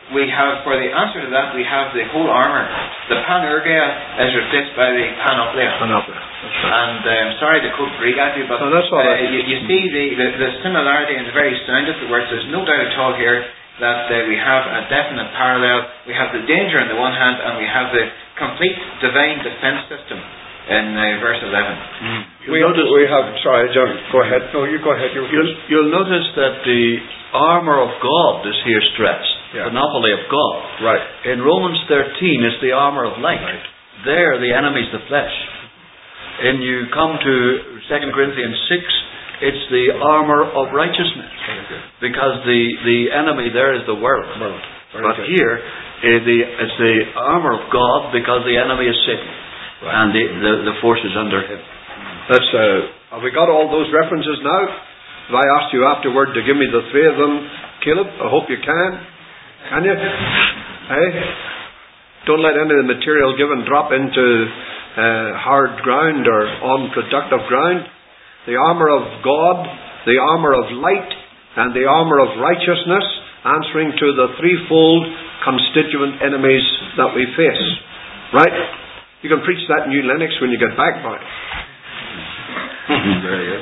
we have, for the answer to that, we have the whole armour. The panergia is replaced by the panoplia. And sorry to quote Greek at you, but that's all right. you see the similarity in the very sound of the words. There's no doubt at all here that we have a definite parallel. We have the danger on the one hand, and we have the complete divine defence system in verse 11. We have. Sorry, John. Go ahead. No, you go ahead. You'll notice that the armour of God is here stressed. Yeah. The monopoly of God. Right. In Romans 13, it's the armour of light. Right. There, the enemy's the flesh. And you come to 2 Corinthians 6. It's the armour of righteousness, because the enemy there is the world. But here, it's the armour of God, because the enemy is Satan, and the forces under him. Have we got all those references now? If I asked you afterward to give me the three of them, Caleb, I hope you can. Can you? Hey? Don't let any of the material given drop into hard ground or unproductive ground. The armour of God, the armour of light, and the armour of righteousness, answering to the threefold constituent enemies that we face. Right? You can preach that in New Lennox when you get back, boy. Very good.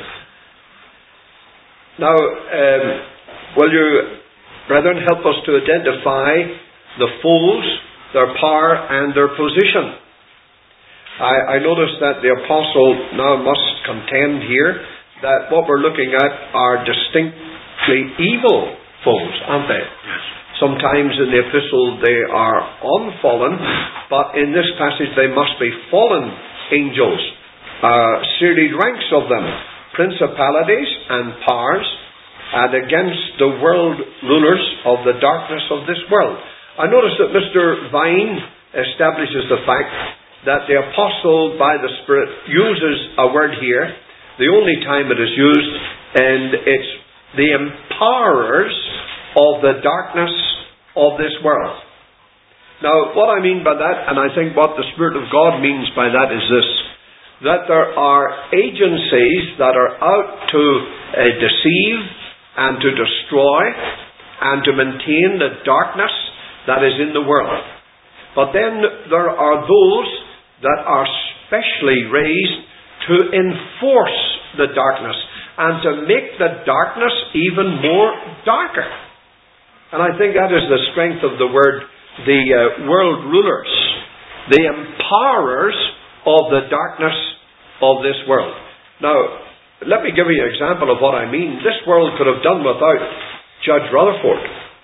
Now, will you, brethren, help us to identify the foes, their power, and their position? I notice that the apostle now must contend here that what we're looking at are distinctly evil foes, aren't they? Yes. Sometimes in the epistle they are unfallen, but in this passage they must be fallen angels, serried ranks of them, principalities and powers, and against the world rulers of the darkness of this world. I notice that Mr. Vine establishes the fact that the apostle by the Spirit uses a word here, the only time it is used, and it's the empowerers of the darkness of this world. Now, what I mean by that, and I think what the Spirit of God means by that is this, that there are agencies that are out to deceive and to destroy and to maintain the darkness that is in the world. But then there are those that are specially raised to enforce the darkness and to make the darkness even more darker. And I think that is the strength of the word, the world rulers, the empowerers of the darkness of this world. Now, let me give you an example of what I mean. This world could have done without Judge Rutherford.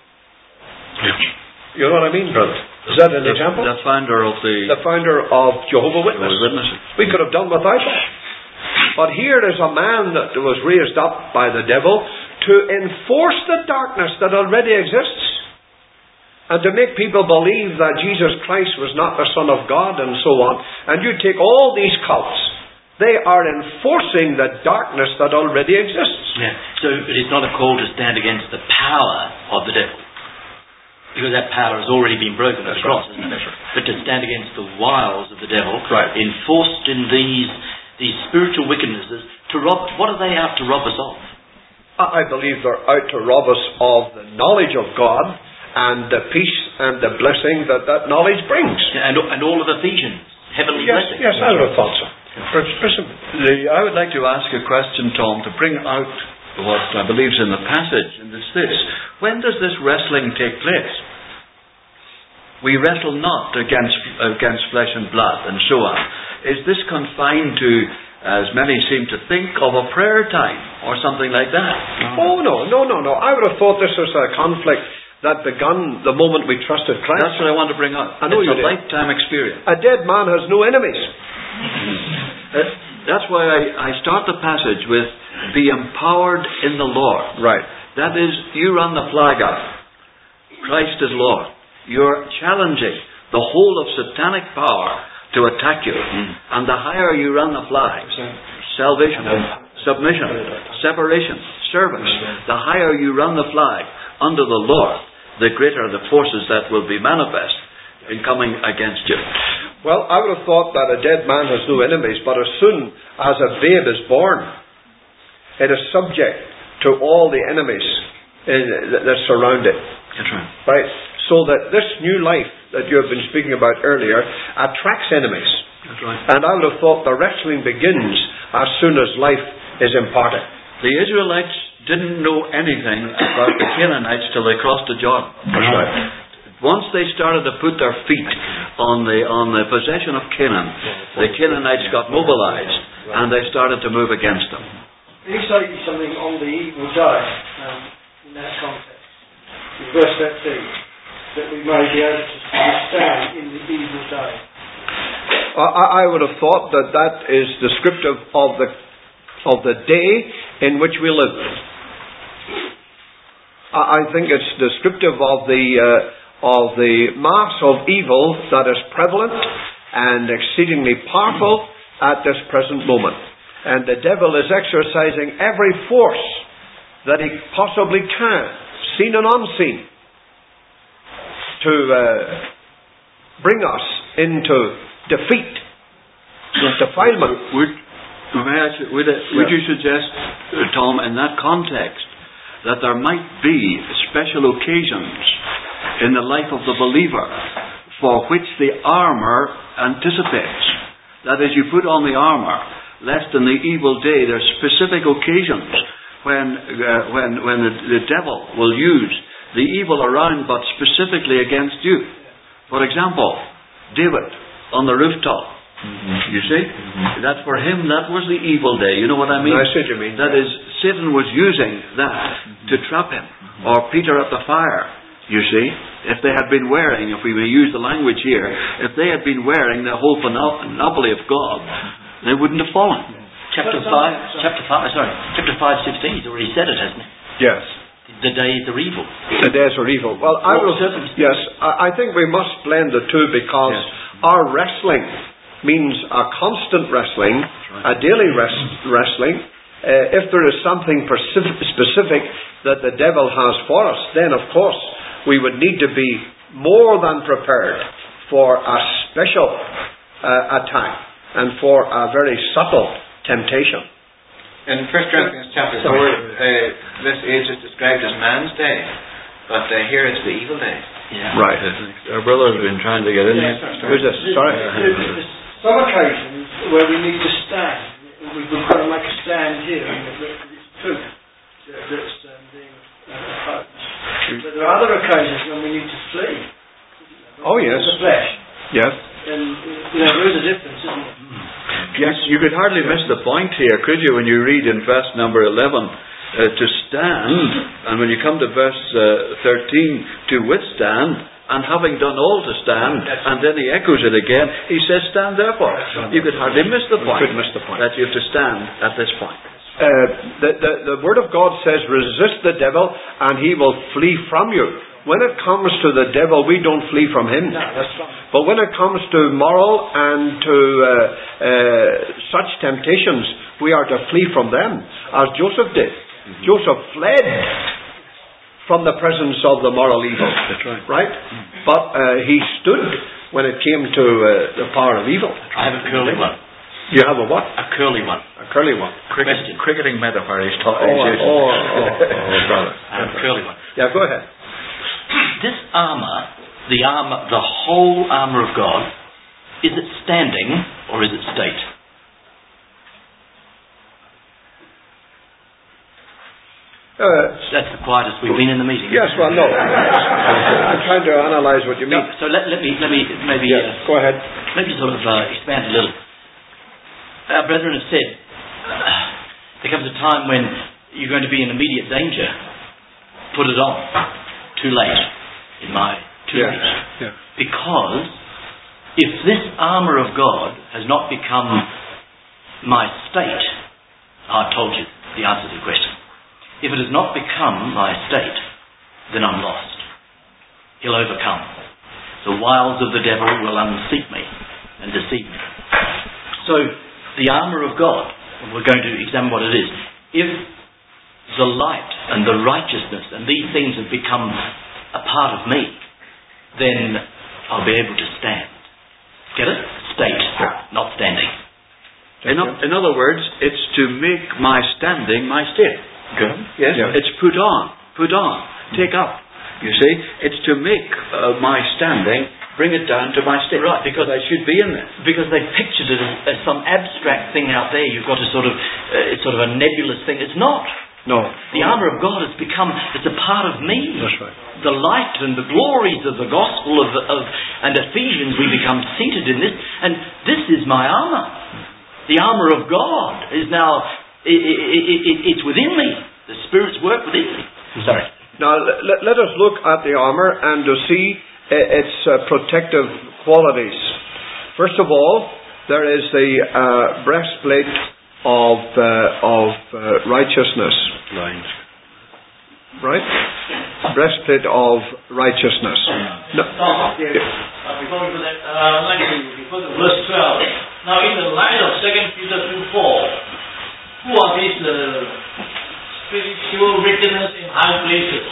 You know what I mean, brother? Is that an example? The founder of the founder of Jehovah's Witnesses. We could have done without that. But here is a man that was raised up by the devil to enforce the darkness that already exists, and to make people believe that Jesus Christ was not the Son of God and so on. And you take all these cults, they are enforcing the darkness that already exists. Yeah. So it is not a call to stand against the power of the devil, because that power has already been broken at the cross, isn't it? But to stand against the wiles of the devil, enforced in these spiritual wickednesses, to rob. What are they out to rob us of? I believe they're out to rob us of the knowledge of God and the peace and the blessing that knowledge brings. Yeah, and all of Ephesians, heavenly blessings. Yes, I would have thought so. I would like to ask a question, Tom, to bring out what I believe is in the passage, and it's this. When does this wrestling take place? We wrestle not against flesh and blood, and so on. Is this confined to, as many seem to think, of a prayer time, or something like that? Oh, no. I would have thought this was a conflict that begun the moment we trusted Christ. That's what I want to bring out. I know it's you a did. lifetime experience. A dead man has no enemies. That's why I start the passage with, be empowered in the Lord. Right. That is, you run the flag up. Christ is Lord. You're challenging the whole of satanic power to attack you. And the higher you run the flag, salvation, submission, separation, service, the higher you run the flag under the Lord, the greater the forces that will be manifest in coming against you. Well, I would have thought that a dead man has no enemies, but as soon as a babe is born, it is subject to all the enemies that surround it. That's right. Right? so that this new life that you have been speaking about earlier attracts enemies. That's right. And I would have thought the wrestling begins as soon as life is imparted. The Israelites didn't know anything about the Canaanites till they crossed the Jordan. That's right. Once they started to put their feet on the possession of Canaan, the Canaanites got mobilized and they started to move against them. Can you say something on the evil day in that context? In verse 13, that we may be able to stand in the evil day. I would have thought that is descriptive of the day in which we live. I think it's descriptive of the mass of evil that is prevalent and exceedingly powerful at this present moment. And the devil is exercising every force that he possibly can, seen and unseen, to bring us into defeat, defilement. Would you suggest, Tom, in that context, that there might be special occasions in the life of the believer for which the armour anticipates? That is, you put on the armour, lest in the evil day there are specific occasions when the devil will use the evil around, but specifically against you. For example, David on the rooftop. You see? That for him, that was the evil day. You know what I mean? I see what you mean. That is, Satan was using that to trap him. Or Peter at the fire, you see? If they had been wearing, if we may use the language here, if they had been wearing the whole panoply of God, they wouldn't have fallen. Chapter 5, 5:16, he's already said it, hasn't he? Yes. The days are evil. The days are evil. Well, I think we must blend the two, because our wrestling means a constant wrestling, a daily wrestling. If there is something specific that the devil has for us, then of course we would need to be more than prepared for a special attack and for a very subtle temptation. In 1 Corinthians chapter 4, this age is described as man's day, but here it's the evil day. Yeah. Right. Our brother's been trying to get in there. Who's this? Sorry. There's some occasions where we need to stand. We've got to make a stand here, and it's truth that's being opposed. But there are other occasions when we need to flee. Oh yes. The flesh. Yes. And there is a difference, isn't there? Yes, you could hardly miss the point here, could you, when you read in verse number 11, to stand, and when you come to verse 13, to withstand, and having done all to stand, and then he echoes it again, he says, stand therefore. You could hardly miss the point. That you have to stand at this point. The Word of God says, resist the devil, and he will flee from you. When it comes to the devil, we don't flee from him. No, that's fine. But when it comes to moral and to such temptations, we are to flee from them, as Joseph did. Mm-hmm. Joseph fled from the presence of the moral evil. That's right. Right? But he stood when it came to the power of evil. I have a curly one. You have a what? A curly one. A curly one. Cricketing metaphor he's talking. Brother. I have a curly one. Yeah, go ahead. This armour, the whole armour of God, is it standing or is it state? That's the quietest we've been in the meeting. Yes, well, no. I'm trying to analyse what you mean. No, so let me maybe go ahead. Maybe sort of expand a little. Our brethren have said there comes a time when you're going to be in immediate danger. Put it on. Too late. Yeah. Because if this armour of God has not become my state, I've told you the answer to the question. If it has not become my state, then I'm lost. He'll overcome. The wiles of the devil will unseat me and deceive me. So, the armour of God, and we're going to examine what it is, if the light and the righteousness and these things have become a part of me, then I'll be able to stand. Get it? State, not standing. In other words, it's to make my standing my state. Good. Yes. It's put on, take up. You see, it's to make my standing, bring it down to my state. Right, because I should be in there. Because they pictured it as some abstract thing out there. You've got a sort of, it's sort of a nebulous thing. It's not. No. The armour of God has become, it's a part of me. That's right. The light and the glories of the gospel and Ephesians, we become seated in this. And this is my armour. The armour of God is now, it's within me. The Spirit's work within me. Sorry. Now, let us look at the armour and to see its protective qualities. First of all, there is the breastplate of righteousness. Right? Breastplate of righteousness. No. Before we do that, I'd like to refer to verse 12. Now, in the light of 2 Peter 2:4, who are these spiritual wickedness in high places?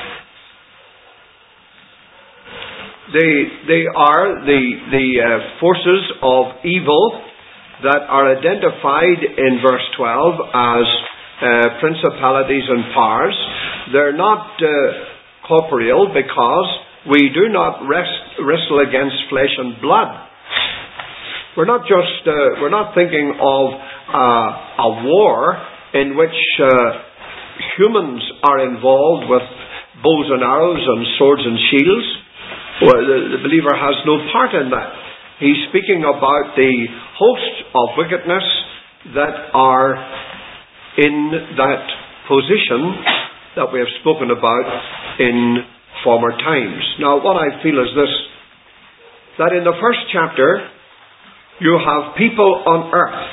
They are the forces of evil that are identified in verse 12 as principalities and powers. They're not corporeal because we do not wrestle against flesh and blood. We're not thinking of a war in which humans are involved with bows and arrows and swords and shields. Well, the believer has no part in that. He's speaking about the host of wickedness that are in that position that we have spoken about in former times. Now, what I feel is this, that in the first chapter, you have people on earth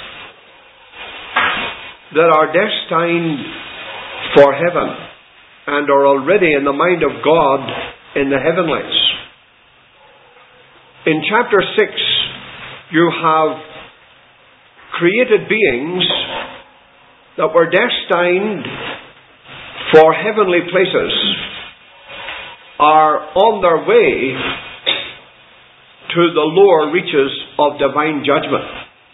that are destined for heaven and are already in the mind of God in the heavenlies. In chapter 6, you have created beings that were destined for heavenly places, are on their way to the lower reaches of divine judgment.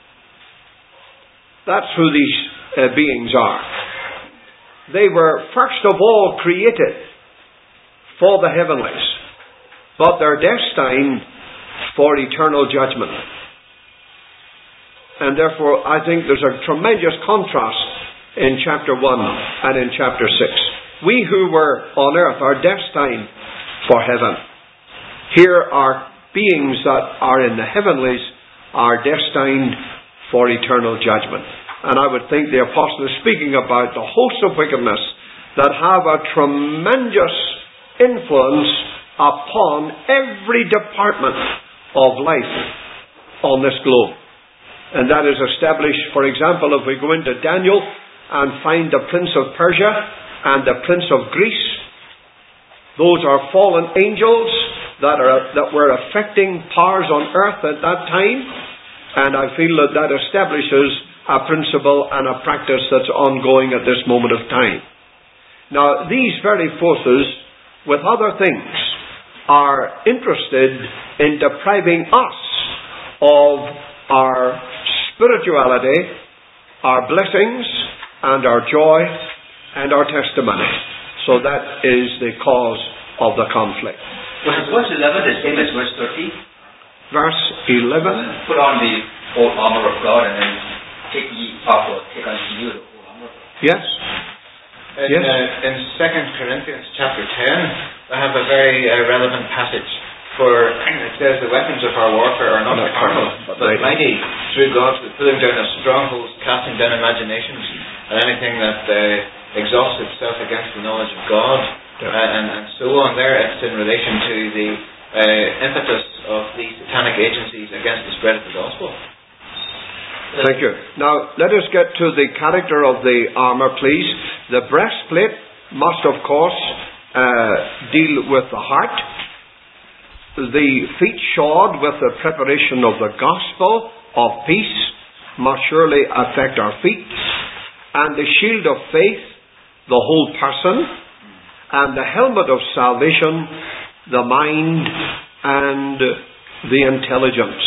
That's who these beings are. They were first of all created for the heavenlies, but they're destined for eternal judgment. And therefore, I think there's a tremendous contrast in chapter 1 and in chapter 6. We who were on earth are destined for heaven. Here are beings that are in the heavenlies are destined for eternal judgment. And I would think the apostle is speaking about the host of wickedness that have a tremendous influence upon every department of life on this globe. And that is established, for example, if we go into Daniel and find the Prince of Persia and the Prince of Greece. Those are fallen angels that were affecting powers on earth at that time. And I feel that establishes a principle and a practice that's ongoing at this moment of time. Now, these very forces, with other things, are interested in depriving us of our spirituality, our blessings, and our joy, and our testimony. So that is the cause of the conflict. Was verse 11 the same as verse 13? Verse 11. Put on the whole armor of God and then take unto you the whole armor. Yes. In 2 Corinthians chapter 10, I have a very relevant passage for it says the weapons of our warfare are not carnal, but mighty through God to the pulling down of strongholds, casting down imaginations, and anything that exalts itself against the knowledge of God, and so on. There, it's in relation to the impetus of the satanic agencies against the spread of the gospel. Thank you. Now, let us get to the character of the armour, please. The breastplate must, of course, deal with the heart. The feet shod with the preparation of the gospel of peace must surely affect our feet. And the shield of faith, the whole person. And the helmet of salvation, the mind and the intelligence.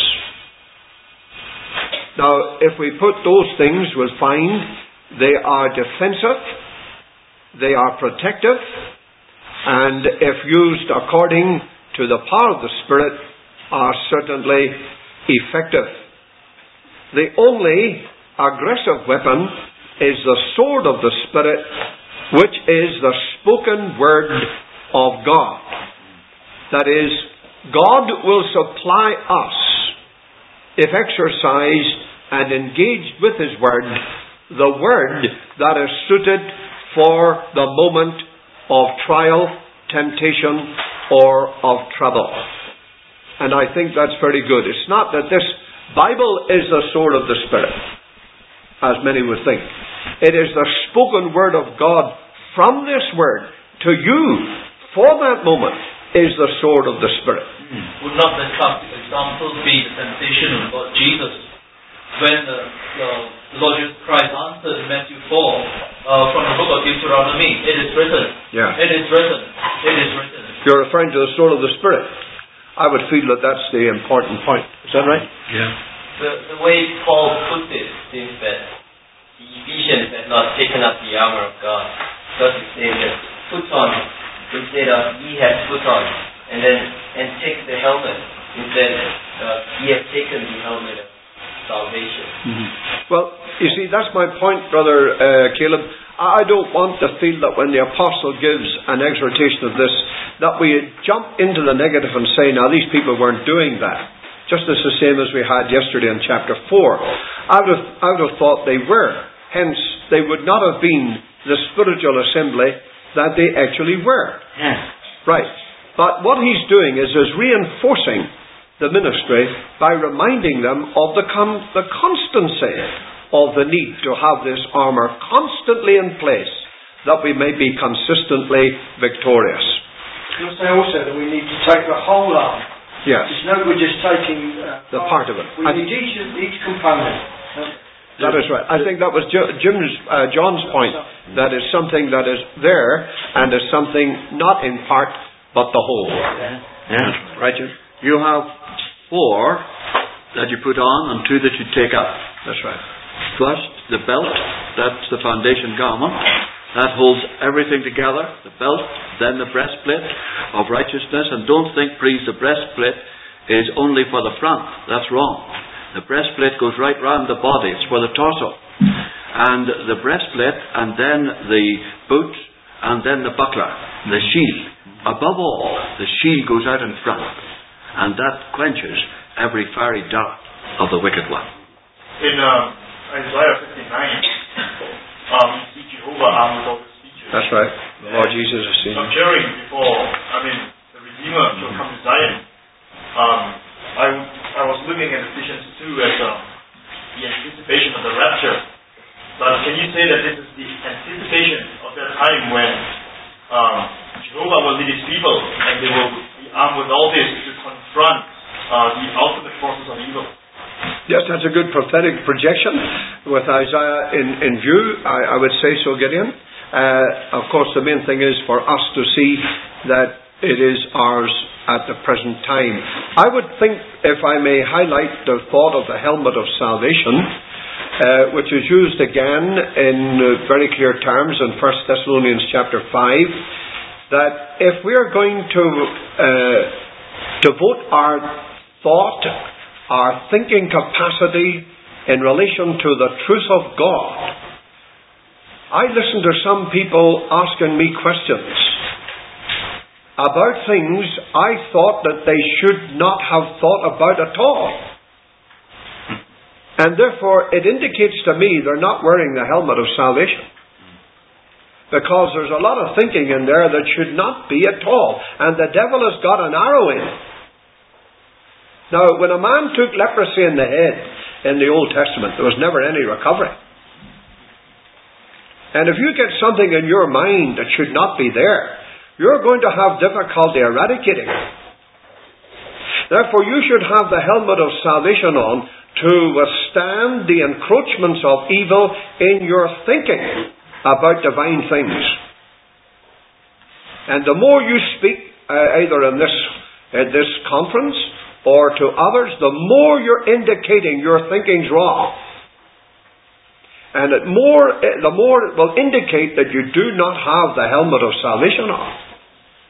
Now, if we put those things, we'll find they are defensive, they are protective, and if used according to the power of the Spirit, are certainly effective. The only aggressive weapon is the sword of the Spirit, which is the spoken word of God. That is, God will supply us, if exercised and engaged with His word, the word that is suited for the moment of trial, temptation, or of trouble. And I think that's very good. It's not that this Bible is the sword of the Spirit, as many would think. It is the spoken word of God from this word to you for that moment is the sword of the Spirit. Would not the classic example be the temptation of Lord Jesus when the Lord Jesus Christ answered in Matthew 4 from the book of Deuteronomy, it is written, it is written, it is written. You're referring to the sword of the Spirit. I would feel that that's the important point. Is that right? Yeah. The way Paul puts it seems that the Ephesians had not taken up the armor of God. Because it says that put on instead of ye have put on, and take the helmet instead ye have taken the helmet of salvation. Mm-hmm. Well, you see, that's my point, Brother Caleb. I don't want to feel that when the Apostle gives an exhortation of this, that we jump into the negative and say, now these people weren't doing that. Just as the same as we had yesterday in chapter 4. I would have thought they were. Hence, they would not have been the spiritual assembly that they actually were. Yeah. Right. But what he's doing is reinforcing the ministry by reminding them of the constancy of the need to have this armour constantly in place, that we may be consistently victorious. You'll say also that we need to take the whole arm. Yes. It's no good just taking the part of it. We need each component. That is right. I think that was John's point. That is something that is there and is something not in part but the whole. Yeah. Right, Jim? You have 4 that you put on and 2 that you take up. That's right. First, the belt. That's the foundation garment. That holds everything together. The belt, then the breastplate of righteousness. And don't think, please, the breastplate is only for the front. That's wrong. The breastplate goes right round the body. It's for the torso. And the breastplate, and then the boots, and then the buckler, the shield. Above all, the shield goes out in front. And that quenches every fiery dart of the wicked one. In Isaiah 59, you see Jehovah armed with all the speeches. That's right. The Lord Jesus is seen. Appearing before, the Redeemer shall come to Zion. I was looking at Ephesians 2 as the anticipation of the rapture. But can you say that this is the anticipation of that time when Jehovah will lead His people and they will be armed with all this to confront the ultimate forces of evil? Yes, that's a good prophetic projection with Isaiah in view. I would say so, Gideon. Of course, the main thing is for us to see that it is ours at the present time. I would think, if I may highlight the thought of the helmet of salvation, which is used again in very clear terms in 1 Thessalonians chapter 5, that if we are going to devote our thought, our thinking capacity in relation to the truth of God, I listen to some people asking me questions about things I thought that they should not have thought about at all. And therefore it indicates to me they're not wearing the helmet of salvation. Because there's a lot of thinking in there that should not be at all. And the devil has got an arrow in. Now, when a man took leprosy in the head in the Old Testament, there was never any recovery. And if you get something in your mind that should not be there, you're going to have difficulty eradicating it. Therefore, you should have the helmet of salvation on to withstand the encroachments of evil in your thinking about divine things. And the more you speak, either in this conference or to others, the more you're indicating your thinking's wrong. And the more it will indicate that you do not have the helmet of salvation on.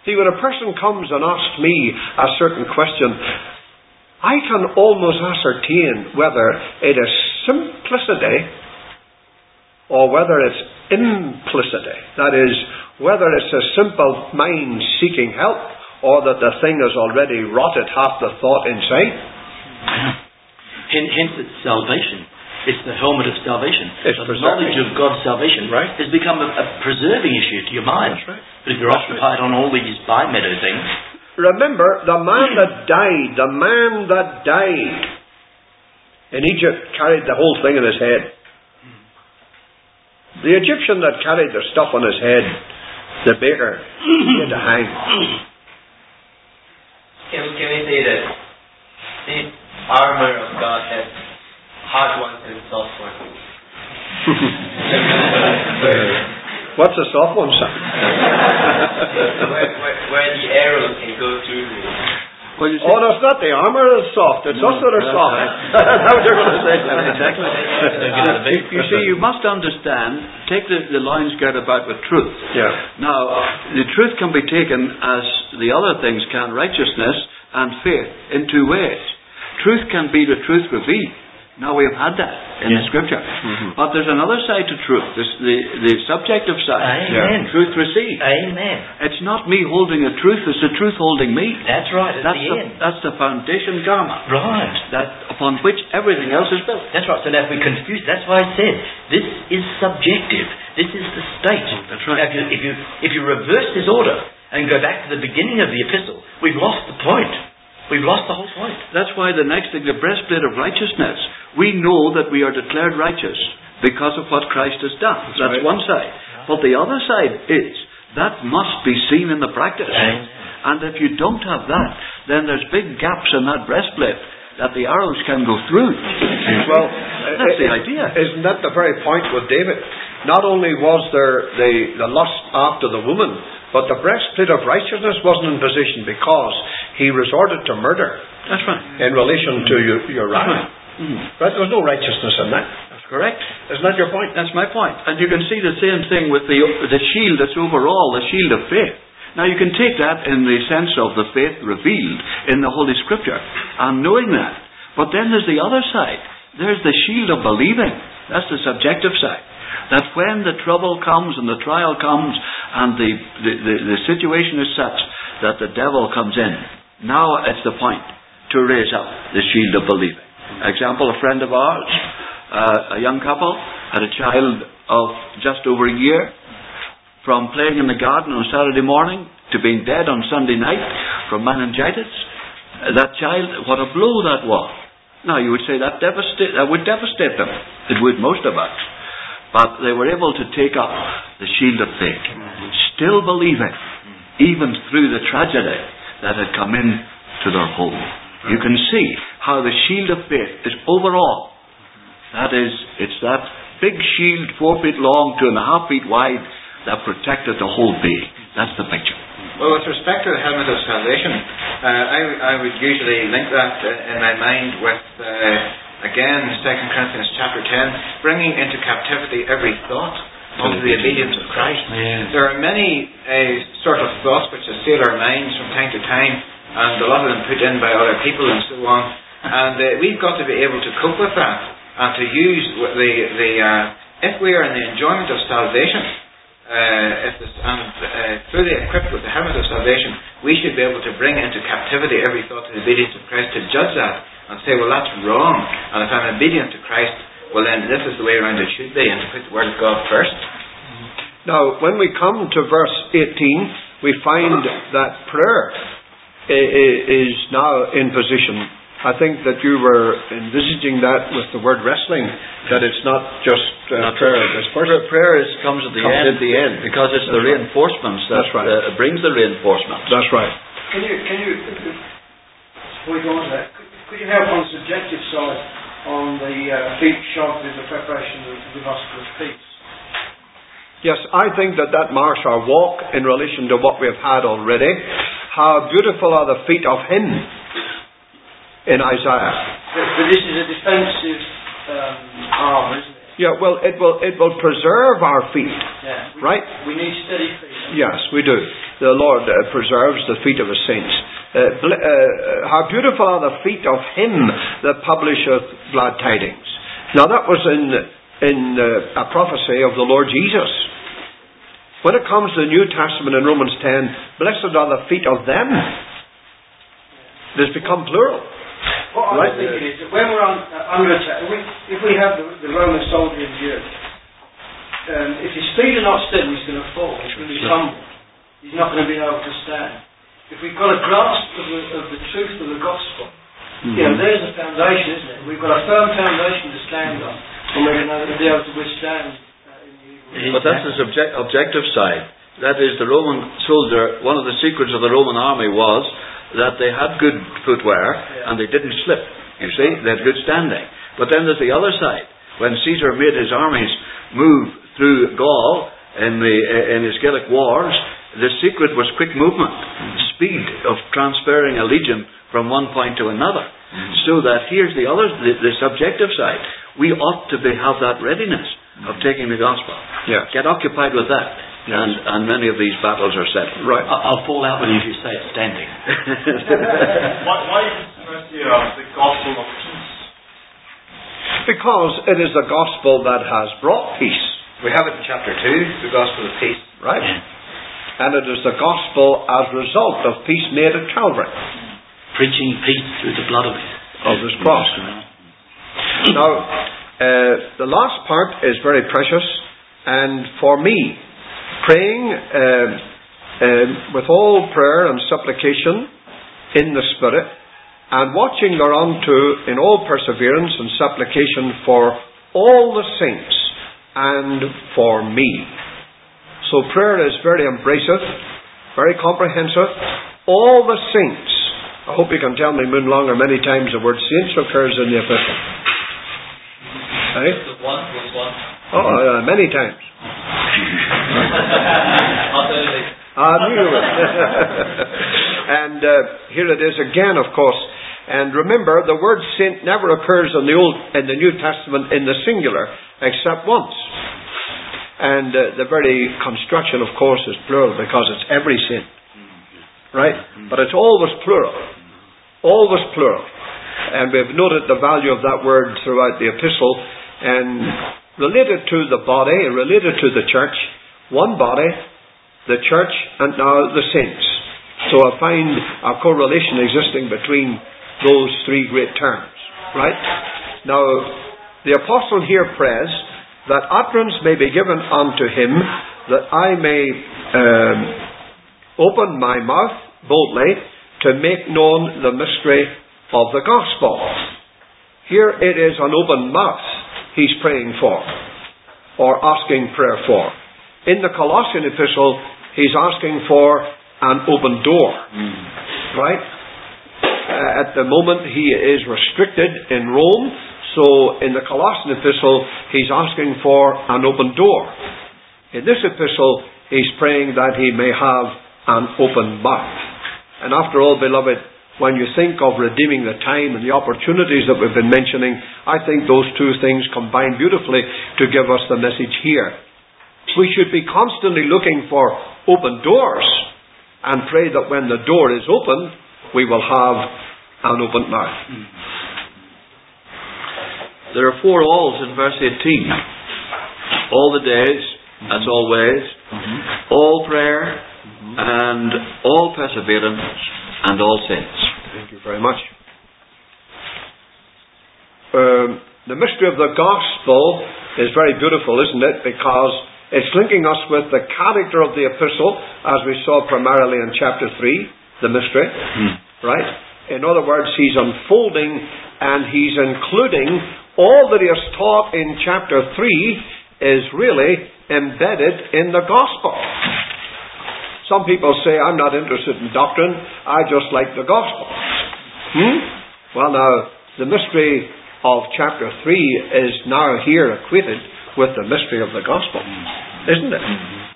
See, when a person comes and asks me a certain question, I can almost ascertain whether it is simplicity or whether it's implicity. That is, whether it's a simple mind seeking help or that the thing has already rotted half the thought inside. Hence it's salvation. It's the helmet of salvation. It's the knowledge of God's salvation has become a preserving issue to your mind. That's right. But if you're occupied on all these by-meadow things... Remember, the man that died in Egypt carried the whole thing in his head. The Egyptian that carried the stuff on his head, the baker, he had to hang. Can we say that the armor of God has hard ones and soft ones? What's a soft one, son? where the arrows can go through me. Well, no, it's not the armor that's soft. It's us that are soft. That's what you're going to say. Exactly. You see, you must understand, take the loins girt about with truth. Yeah. Now, the truth can be taken as the other things can, righteousness and faith, in two ways. Truth can be the truth revealed. Now we have had that in the Scripture. Mm-hmm. But there's another side to truth, the subjective side. Amen. Truth received. Amen. It's not me holding a truth, it's the truth holding me. That's right, at the end. That's the foundation garment. Right. That upon which everything else is built. That's right. So now if we confuse, that's why I said, this is subjective. This is the state. That's right. Now, if you reverse this order and go back to the beginning of the epistle, we've lost the point. We've lost the whole point. That's why the next thing, the breastplate of righteousness. We know that we are declared righteous because of what Christ has done. That's right. One side. Yeah. But the other side is, that must be seen in the practice. Amen. And if you don't have that, then there's big gaps in that breastplate that the arrows can go through. Well, that's the idea. Isn't that the very point with David? Not only was there the lust after the woman, but the breastplate of righteousness wasn't in position because he resorted to murder. That's right. In relation to Uriah. Right. Right? There was no righteousness in that. That's correct. Isn't that your point? That's my point. And you can see the same thing with the shield that's overall, the shield of faith. Now you can take that in the sense of the faith revealed in the Holy Scripture and knowing that. But then there's the other side. There's the shield of believing. That's the subjective side. That when the trouble comes and the trial comes and the situation is such that the devil comes in, now it's the point to raise up the shield of believing. Example, a friend of ours, a young couple, had a child of just over a year. From playing in the garden on Saturday morning to being dead on Sunday night from meningitis. That child, what a blow that was. Now you would say that would devastate them. It would most of us. But they were able to take up the shield of faith. Still believing, even through the tragedy that had come in to their home. You can see how the shield of faith is overall. That is, it's that big shield 4 feet long, 2.5 feet wide, that protected the whole being. That's the picture. Well, with respect to the helmet of salvation, I would usually link that in my mind with, again, 2 Corinthians chapter 10, bringing into captivity every thought unto the obedience of Christ. Yeah. There are many sort of thoughts which assail our minds from time to time, and a lot of them put in by other people and so on. And we've got to be able to cope with that and to use if we are in the enjoyment of salvation, through the equipped with the helmet of salvation, we should be able to bring into captivity every thought to the obedience of Christ, to judge that and say, well, that's wrong, and if I'm obedient to Christ, well then this is the way around it should be, and to put the Word of God first. Now, when we come to verse 18, we find that prayer is now in position. I think that you were envisaging that with the word wrestling, that it's not just prayer. Prayer comes at the end. Because it's the reinforcements. That's right. It brings the reinforcements. That's right. Can you before we go on to that, could you help on the subjective side on the feet shod with the preparation of the gospel of peace? Yes, I think that marks our walk in relation to what we've had already. How beautiful are the feet of him in Isaiah. But this is a defensive arm, isn't it? Yeah, well, it will preserve our feet. Yeah, right? We need steady feet. Yes, we do. the Lord preserves the feet of His saints. How beautiful are the feet of him that publisheth glad tidings. Now that was in a prophecy of the Lord Jesus. When it comes to the New Testament in Romans 10, blessed are the feet of them. It has become plural. What I'm thinking is that when we're under attack, if we have the Roman soldier in view, if his feet are not steady, he's going to fall. He's going to be tumbled. He's not going to be able to stand. If we've got a grasp of the truth of the gospel, there's the foundation, isn't it? We've got a firm foundation to stand on, and we're going to be able to withstand in the evil. But that's his objective side. That is, the Roman soldier, one of the secrets of the Roman army was that they had good footwear and they didn't slip. You see, they had good standing. But then there's the other side. When Caesar made his armies move through Gaul in his Gallic wars, the secret was quick movement, speed of transferring a legion from one point to another. So that here's the subjective side. We ought to have that readiness of taking the gospel. Yes. Get occupied with that. Yes. And many of these battles are settled. Right. I'll fall out with you if you say it's standing. Why is the gospel of peace? Because it is the gospel that has brought peace. We have it in chapter 2, the gospel of peace. Right. And it is the gospel as a result of peace made at Calvary. Preaching peace through the blood of His cross. Now, the last part is very precious, and for me, praying with all prayer and supplication in the Spirit, and watching thereunto in all perseverance and supplication for all the saints and for me. So prayer is very embracive, very comprehensive. All the saints. I hope you can tell me, Moonlonger, many times the word saints occurs in the epistle. Right? One. Oh, many times. I knew it. And here it is again, of course. And remember, the word saint never occurs in the New Testament in the singular, except once. And the very construction, of course, is plural because it's every saint. Right? But it's always plural. Always plural. And we've noted the value of that word throughout the epistle. And related to the body, related to the church, one body, the church, and now the saints. So I find a correlation existing between those three great terms. Right? Now, the apostle here prays that utterance may be given unto him, that I may open my mouth boldly to make known the mystery of the gospel. Here it is an open mouth he's praying for, or asking prayer for. In the Colossian epistle, he's asking for an open door. Right? At the moment he is restricted in Rome, so in the Colossian epistle, he's asking for an open door. In this epistle, he's praying that he may have an open mouth. And after all, beloved, when you think of redeeming the time and the opportunities that we've been mentioning, I think those two things combine beautifully to give us the message here. We should be constantly looking for open doors and pray that when the door is open, we will have an open mouth. There are 4 alls in verse 18. All the days, as always, all prayer, and all perseverance, and all saints. Thank you very much. The mystery of the gospel is very beautiful, isn't it? Because it's linking us with the character of the epistle, as we saw primarily in chapter 3, the mystery. Right? In other words, he's unfolding and he's including all that he has taught in chapter 3 is really embedded in the gospel. Some people say, I'm not interested in doctrine, I just like the gospel. Well now, the mystery of chapter 3 is now here equated with the mystery of the gospel, isn't it?